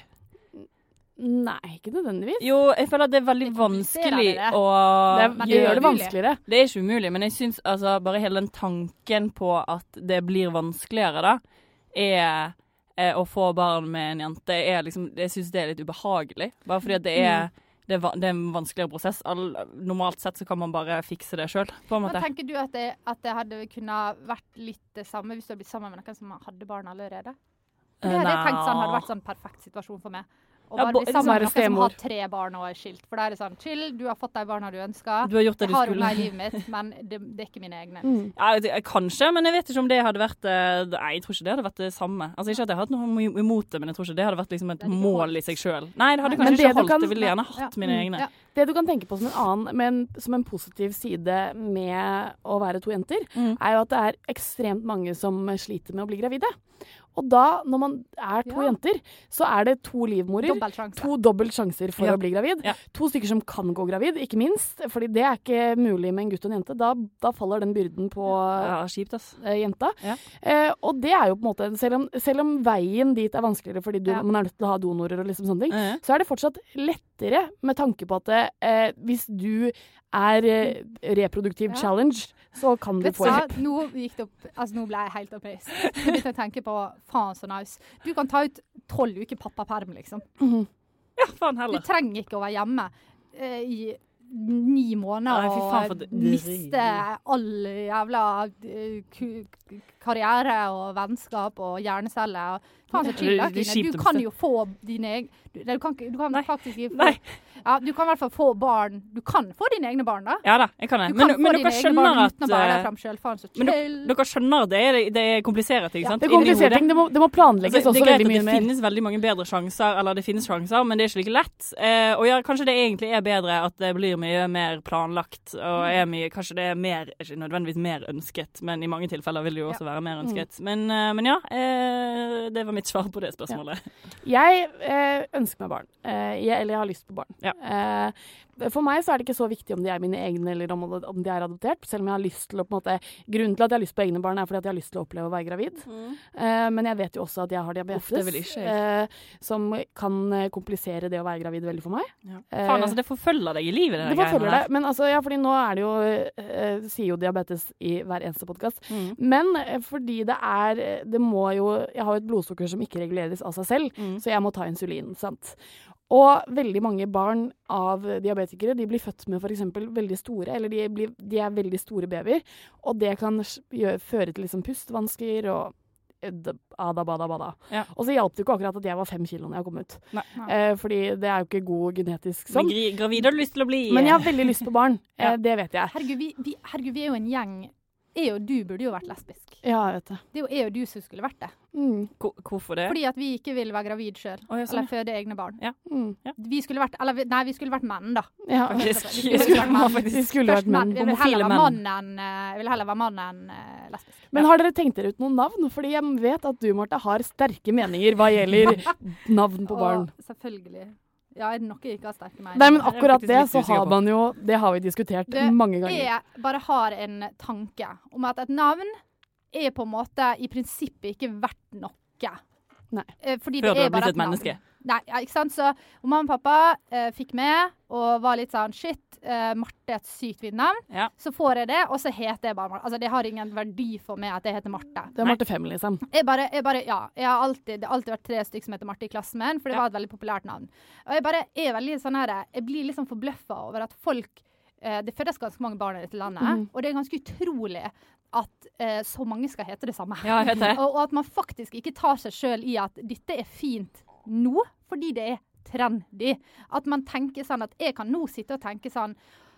Nei, ikke nødvendigvis. Jo, jeg føler at det er veldig vanskelig det. å det, det gjør det vanskeligere. Det er ikke umulig, men jeg synes altså, bare hele den tanken på at det blir vanskeligere da, er, er å få barn med en jente, er liksom, jeg synes det er litt ubehagelig. Bare fordi at det er, mm. det er, det er en vanskeligere prosess. All, normalt sett så kan man bare fikse det selv, på en måte. Men tenker du at det, at det hadde kunnet vært litt det samme hvis du hadde blitt sammen med noen som hadde barn allerede? Det hadde jeg tenkt sånn, hadde vært sånn perfekt situasjon for meg. Og bare bli sammen med noen som har tre barn og er skilt. For da er det sånn, chill, du har fått de barna du ønsker. Du har gjort det jeg du har skulle. unger i livet mitt, men det, det er ikke mine egne. Mm. Ja, det, kanskje, men jeg vet ikke om det hadde vært Nei, jeg tror ikke det hadde vært det samme. Altså ikke at jeg hadde hatt noe imot det, men jeg tror ikke det hadde vært liksom et mål i seg selv. Nei, det hadde kanskje det ikke holdt. Kan, jeg ville gjerne hatt ja. mine egne. Ja. Det du kan tenke på som en annen, men som en positiv side med å være to jenter, mm. er jo at det er ekstremt mange som sliter med å bli gravide. Og da, når man er to ja. jenter, så er det to livmorer, to dobbelt sjanser for ja. å bli gravid. Ja. To stykker som kan gå gravid, ikke minst, fordi det er ikke mulig med en gutt og en jente. Da, da faller den byrden på ja, kjipt, ass. Uh, jenta. Ja. Uh, og det er jo på en måte, selv om, selv om veien dit er vanskeligere fordi du, ja. man er nødt til å ha donorer og liksom sånne ting, ja. så er det fortsatt lettere med tanke på at uh, hvis du er uh, reproduktiv ja. challenge, så kan du få hjelp. Nå gikk det opp, altså nå ble jeg helt oppreist. Jeg begynte å tenke på, faen så nice. Du kan ta ut tolv uker pappaperm, liksom. Mm-hmm. Ja, faen heller. Du trenger ikke å være hjemme uh, i ni måneder Nei, faen, og miste all jævla uh, karriere og vennskap og hjerneceller. Faen så chill, da, Kine. Du kan jo få dine egne... Du, du kan, du kan faktisk ikke få... Ja, du kan i hvert fall få barn. Du kan få dine egne barn, da. Ja da, jeg kan det. Men, men dere skjønner at... Frem selv, men dere, dere skjønner at det er, det er komplisert, ikke sant? Ja, det er komplisert ting. Det må, det må planlegges altså, også veldig mye mer. Det finnes veldig mange bedre sjanser, eller det finnes sjanser, men det er ikke like lett. Eh, og ja, kanskje det egentlig er bedre at det blir mye mer planlagt, og er mye, kanskje det er mer, ikke nødvendigvis mer ønsket, men i mange tilfeller vil det jo også ja. være mer ønsket. Mm. Men, uh, men ja, eh, det var mitt svar på det spørsmålet. Ja. Jeg eh, ønsker meg barn. Eh, jeg, eller jeg har lyst på barn. Ja. Eh, for meg så er det ikke så viktig om de er mine egne eller om, om de er adoptert, selv om jeg har lyst til å på en måte, grunnen til at jeg har lyst på egne barn er fordi at jeg har lyst til å oppleve å være gravid. Mm. Eh, men jeg vet jo også at jeg har diabetes, eh, som kan komplisere det å være gravid veldig for meg. Ja. Faen, altså det forfølger deg i livet. Det, det forfølger det, men altså, ja, fordi nå er det jo, eh, sier jo diabetes i hver eneste podcast, mm. men eh, fordi det er, det må jo, jeg har jo et blodsukker som ikke reguleres av seg selv, mm. så jeg må ta insulin, sant? Og veldig mange barn av diabetikere, de blir født med for eksempel veldig store, eller de, blir, de er veldig store babyer, og det kan gjøre, føre til liksom pustvansker og ada, bada, bada. Ja. Og så hjalp det ikke akkurat at jeg var fem kilo når jeg kom ut. Nei. Eh, fordi det er jo ikke god genetisk sånn. Men gravid har du lyst til å bli. Men jeg har veldig lyst på barn, ja. eh, det vet jeg. Herregud vi, vi, herregud, vi er jo en gjeng jeg og du burde jo vært lesbisk. Ja, jeg vet det. Det er jo jeg og du som skulle vært det. Mm. Hvorfor det? Fordi at vi ikke vil være gravid selv, oh, ja, sånn. eller føde egne barn. Ja. Mm. Ja. Vi skulle vært, eller nei, vi skulle vært menn da. Ja, faktisk. Vi skulle vært menn. Vi skulle vært menn. Jeg vil heller være mann enn, jeg vil heller være mann enn uh, lesbisk. Men har dere tenkt dere ut noen navn? Fordi jeg vet at du, Martha, har sterke meninger hva gjelder navn på barn. Og selvfølgelig. Ja, er det noe jeg ikke har sterke meninger? Nei, men akkurat det, så har man jo, det har vi diskutert det mange ganger. Jeg bare har en tanke om at et navn er på en måte i prinsippet ikke verdt noe. Nei. Fordi Før det du er har bare blitt et et menneske. navn. Nei, ja, ikke sant? Så mamma og pappa eh, fikk med og var litt sånn, shit, eh, Marte er et sykt fint navn. Ja. Så får jeg det, og så heter jeg bare Marte. Altså, det har ingen verdi for meg at jeg heter Marte. Det er Marte fem, liksom. Jeg bare, jeg bare, ja, jeg har alltid, det har alltid vært tre stykker som heter Marte i klassen min, for det Ja. var et veldig populært navn. Og jeg bare er veldig sånn her, jeg blir liksom forbløffet over at folk, eh, det fødes ganske mange barn i dette landet, Mm. og det er ganske utrolig at eh, så mange skal hete det samme. Ja, jeg vet det. og, og at man faktisk ikke tar seg selv i at dette er fint nå, fordi det er trendy. At man tenker sånn at jeg kan nå sitte og tenke sånn,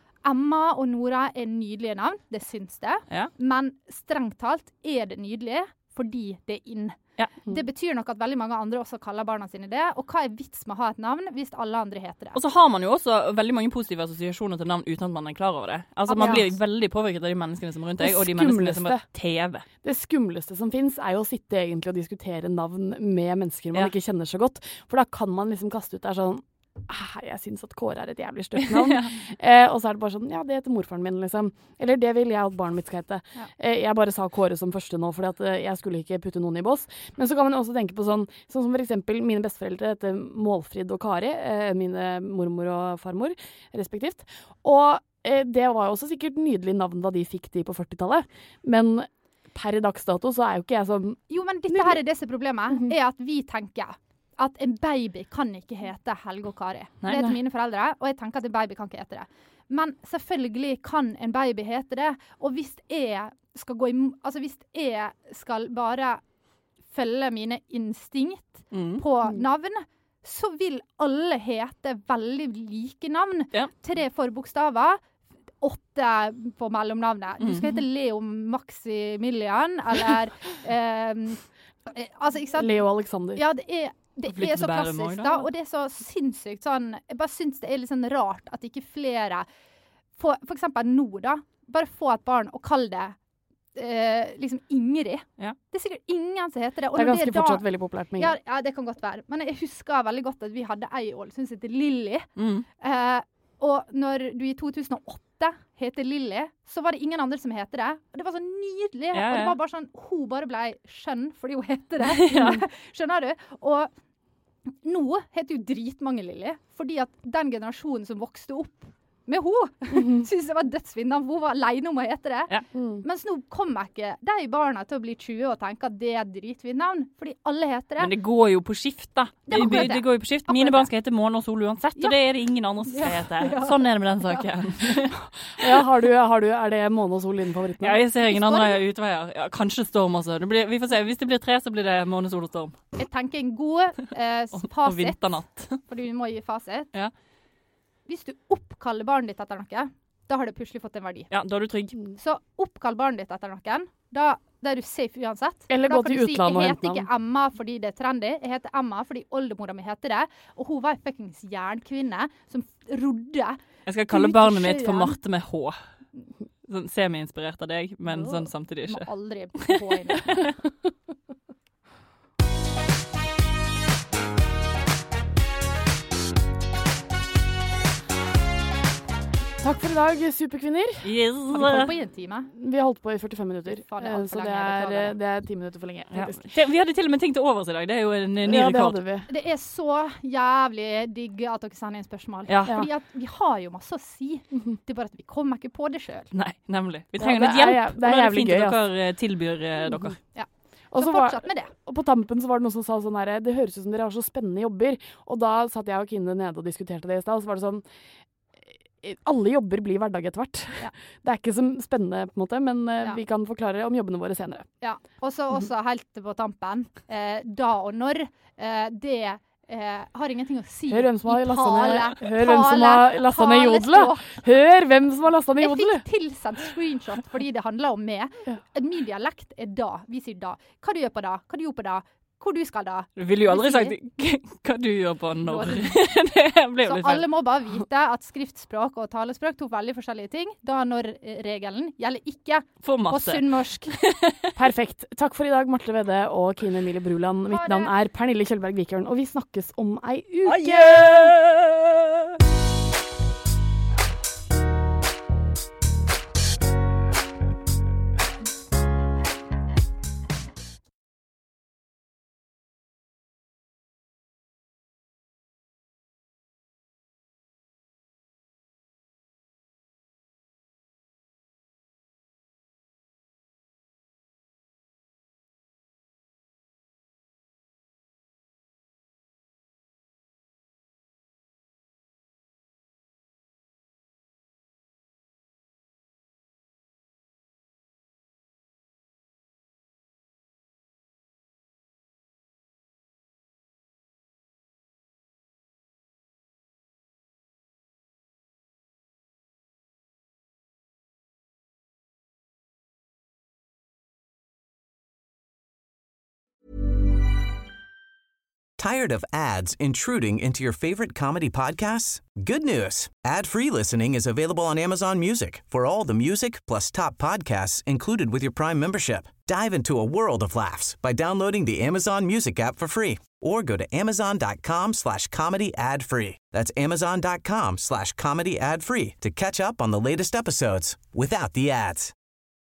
Emma og Nora er nydelige navn, det syns det. Ja. Men strengt talt er det nydelig fordi det er inn. Ja. Det betyr nok at veldig mange andre også kaller barna sine det. Og hva er vits med å ha et navn hvis alle andre heter det? Og så har man jo også veldig mange positive assosiasjoner til navn uten at man er klar over det. Altså Man blir veldig påvirket av de menneskene som er rundt deg, og de menneskene som er T V. Det skumleste som finnes er jo å sitte egentlig og diskutere navn med mennesker man Ja. ikke kjenner så godt. For da kan man liksom kaste ut der sånn, jeg synes at Kåre er et jævlig støtt navn. Ja. eh, og så er det bare sånn, ja, det heter morfaren min, liksom. Eller det vil jeg at barnet mitt skal hete. Ja. Eh, jeg bare sa Kåre som første nå, fordi at eh, jeg skulle ikke putte noen i bås. Men så kan man også tenke på sånn, sånn som for eksempel mine besteforeldre heter Målfrid og Kari, eh, mine mormor og farmor, respektivt. Og eh, det var jo også sikkert nydelig navn da de fikk de på førtitallet. Men per dags dato så er jo ikke jeg sånn... Jo, men dette her er det som er problemet, mm-hmm. er at vi tenker at en baby kan ikke hete Helge og Kari. Nei, det heter nei. mine foreldre, og jeg tenker at en baby kan ikke hete det. Men selvfølgelig kan en baby hete det, og hvis jeg skal gå i, altså hvis jeg skal bare følge mine instinkt Mm. på navn, så vil alle hete veldig like navn. Ja. Tre forbokstaver, åtte på mellomnavnet. Du skal hete Leo Maximilian, eller eh, altså, ikke sant? Leo Alexander. Ja, det er, det Flytte er så til Bærum klassisk, også, da, da. og det er så sinnssykt sånn. Jeg bare syns det er litt sånn rart at ikke flere får, for eksempel nå, da, bare få et barn og kall det eh, liksom Ingrid. Ja. Det er sikkert ingen som heter det. Og Det er når ganske da- fortsatt veldig populært med ja, Ingrid. ja, det kan godt være. Men jeg husker veldig godt at vi hadde ei i Ålesund som heter Lilly. Mm. Eh, og når du i to tusen og åtte heter Lilly, så var det ingen andre som heter det. Og det var så nydelig. Ja, Og det ja. var bare sånn, hun bare ble skjønn fordi hun heter det. Skjønner du? Og nå heter jo dritmange Lilly, fordi at den generasjonen som vokste opp med hun, synes det var dødsfint. Hun var alene om å hete det. Ja. Mm. Mens nå kommer ikke de barna til å bli tjue og tenke at det er et dritfint navn, fordi alle heter det. Men det går jo på skift, da. Det er Det, akkurat det. det går jo på skift. Akkurat Mine det. barn skal hete Måne og Sol uansett, Ja. og det er det ingen andre som skal Ja. hete. Ja. Sånn er det med den saken. Ja, har du, har du, er det Måne og Sol dine favorittene? Ja, jeg ser ingen andre utveier. Ja, kanskje Storm også. Det blir, vi får se. Hvis det blir tre, så blir det Måne, Sol og Storm. Jeg tenker en god eh, Og, og fasit, Vinternatt. fordi vi må gi fasit. Ja. Hvis du oppkaller barnet ditt etter noe, da har det plutselig fått en verdi. Ja, da er du trygg. Så oppkall barnet ditt etter noen, da, da er du safe uansett. Eller For da gå kan til du si, utlandet og jeg hente heter ikke Emma fordi det er trendy, jeg heter Emma fordi oldemora mi heter det, og hun var en fuckings jernkvinne som rodde. Jeg skal kalle Ut i barnet mitt for sjøen. Marte med H. Sånn semi-inspirert av deg, men sånn samtidig Må ikke. aldri få inn det. Takk for i dag, superkvinner. Yes. Har vi holdt på i en time? Vi har holdt på i førtifem minutter, Faen, det er eh, alt for så det lenge, jeg er, beklager det. det er ti minutter for lenge. Ja. Faktisk. Det- Vi hadde til og med ting til overs i dag. Det er jo en eh, ny Ja, det rekord. hadde vi. Det er så jævlig digg at dere sender inn spørsmål. Ja. Fordi at vi har jo masse å si. Det er bare at vi kommer ikke på det selv. Nei, nemlig. Vi Ja, trenger det litt er hjelp. jæv- og det da er er det jævlig fint gøy, at dere eh, tilbyr eh, dere. Ja. Og Så så var- fortsatt med det. Og på tampen så var det noen som sa sånn her, det høres ut som dere har så spennende jobber. Og da satt jeg og Kine nede og diskuterte det i stad, og så var det sånn, alle jobber blir hverdag etter hvert. Ja. Det er ikke så spennende på en måte, men eh, Ja. vi kan forklare om jobbene våre senere. Ja. Og så også helt på tampen, eh, da og når, eh, det eh, har ingenting å si. Hør hvem som har I lastet tale, ned, hør hvem som har lastet ned Jodel. Hør hvem som har lastet ned Jodel. Jeg fikk tilsendt screenshot fordi det handler om meg. Ja. Min dialekt er da. Vi sier da. Hva du gjør på da? Hva du gjør på da? Hvor du skal da? Du ville jo aldri sagt hva du gjør på når. Det ble jo så litt feil. Alle må bare vite at skriftspråk og talespråk to veldig forskjellige ting. Da når-regelen gjelder ikke på sunnmorsk. Perfekt. Takk for i dag, Marte Vedde og Kine Emilie Bruland. Mitt navn er Pernille Kjølberg-Vikørn, og vi snakkes om ei uke! Adjø! Tired of ads intruding into your favorite comedy podcasts? Good news. Ad-free listening is available on Amazon Music for all the music plus top podcasts included with your Prime membership. Dive into a world of laughs by downloading the Amazon Music app for free or go to amazon.com slash comedy ad free. That's amazon.com slash comedy ad free to catch up on the latest episodes without the ads.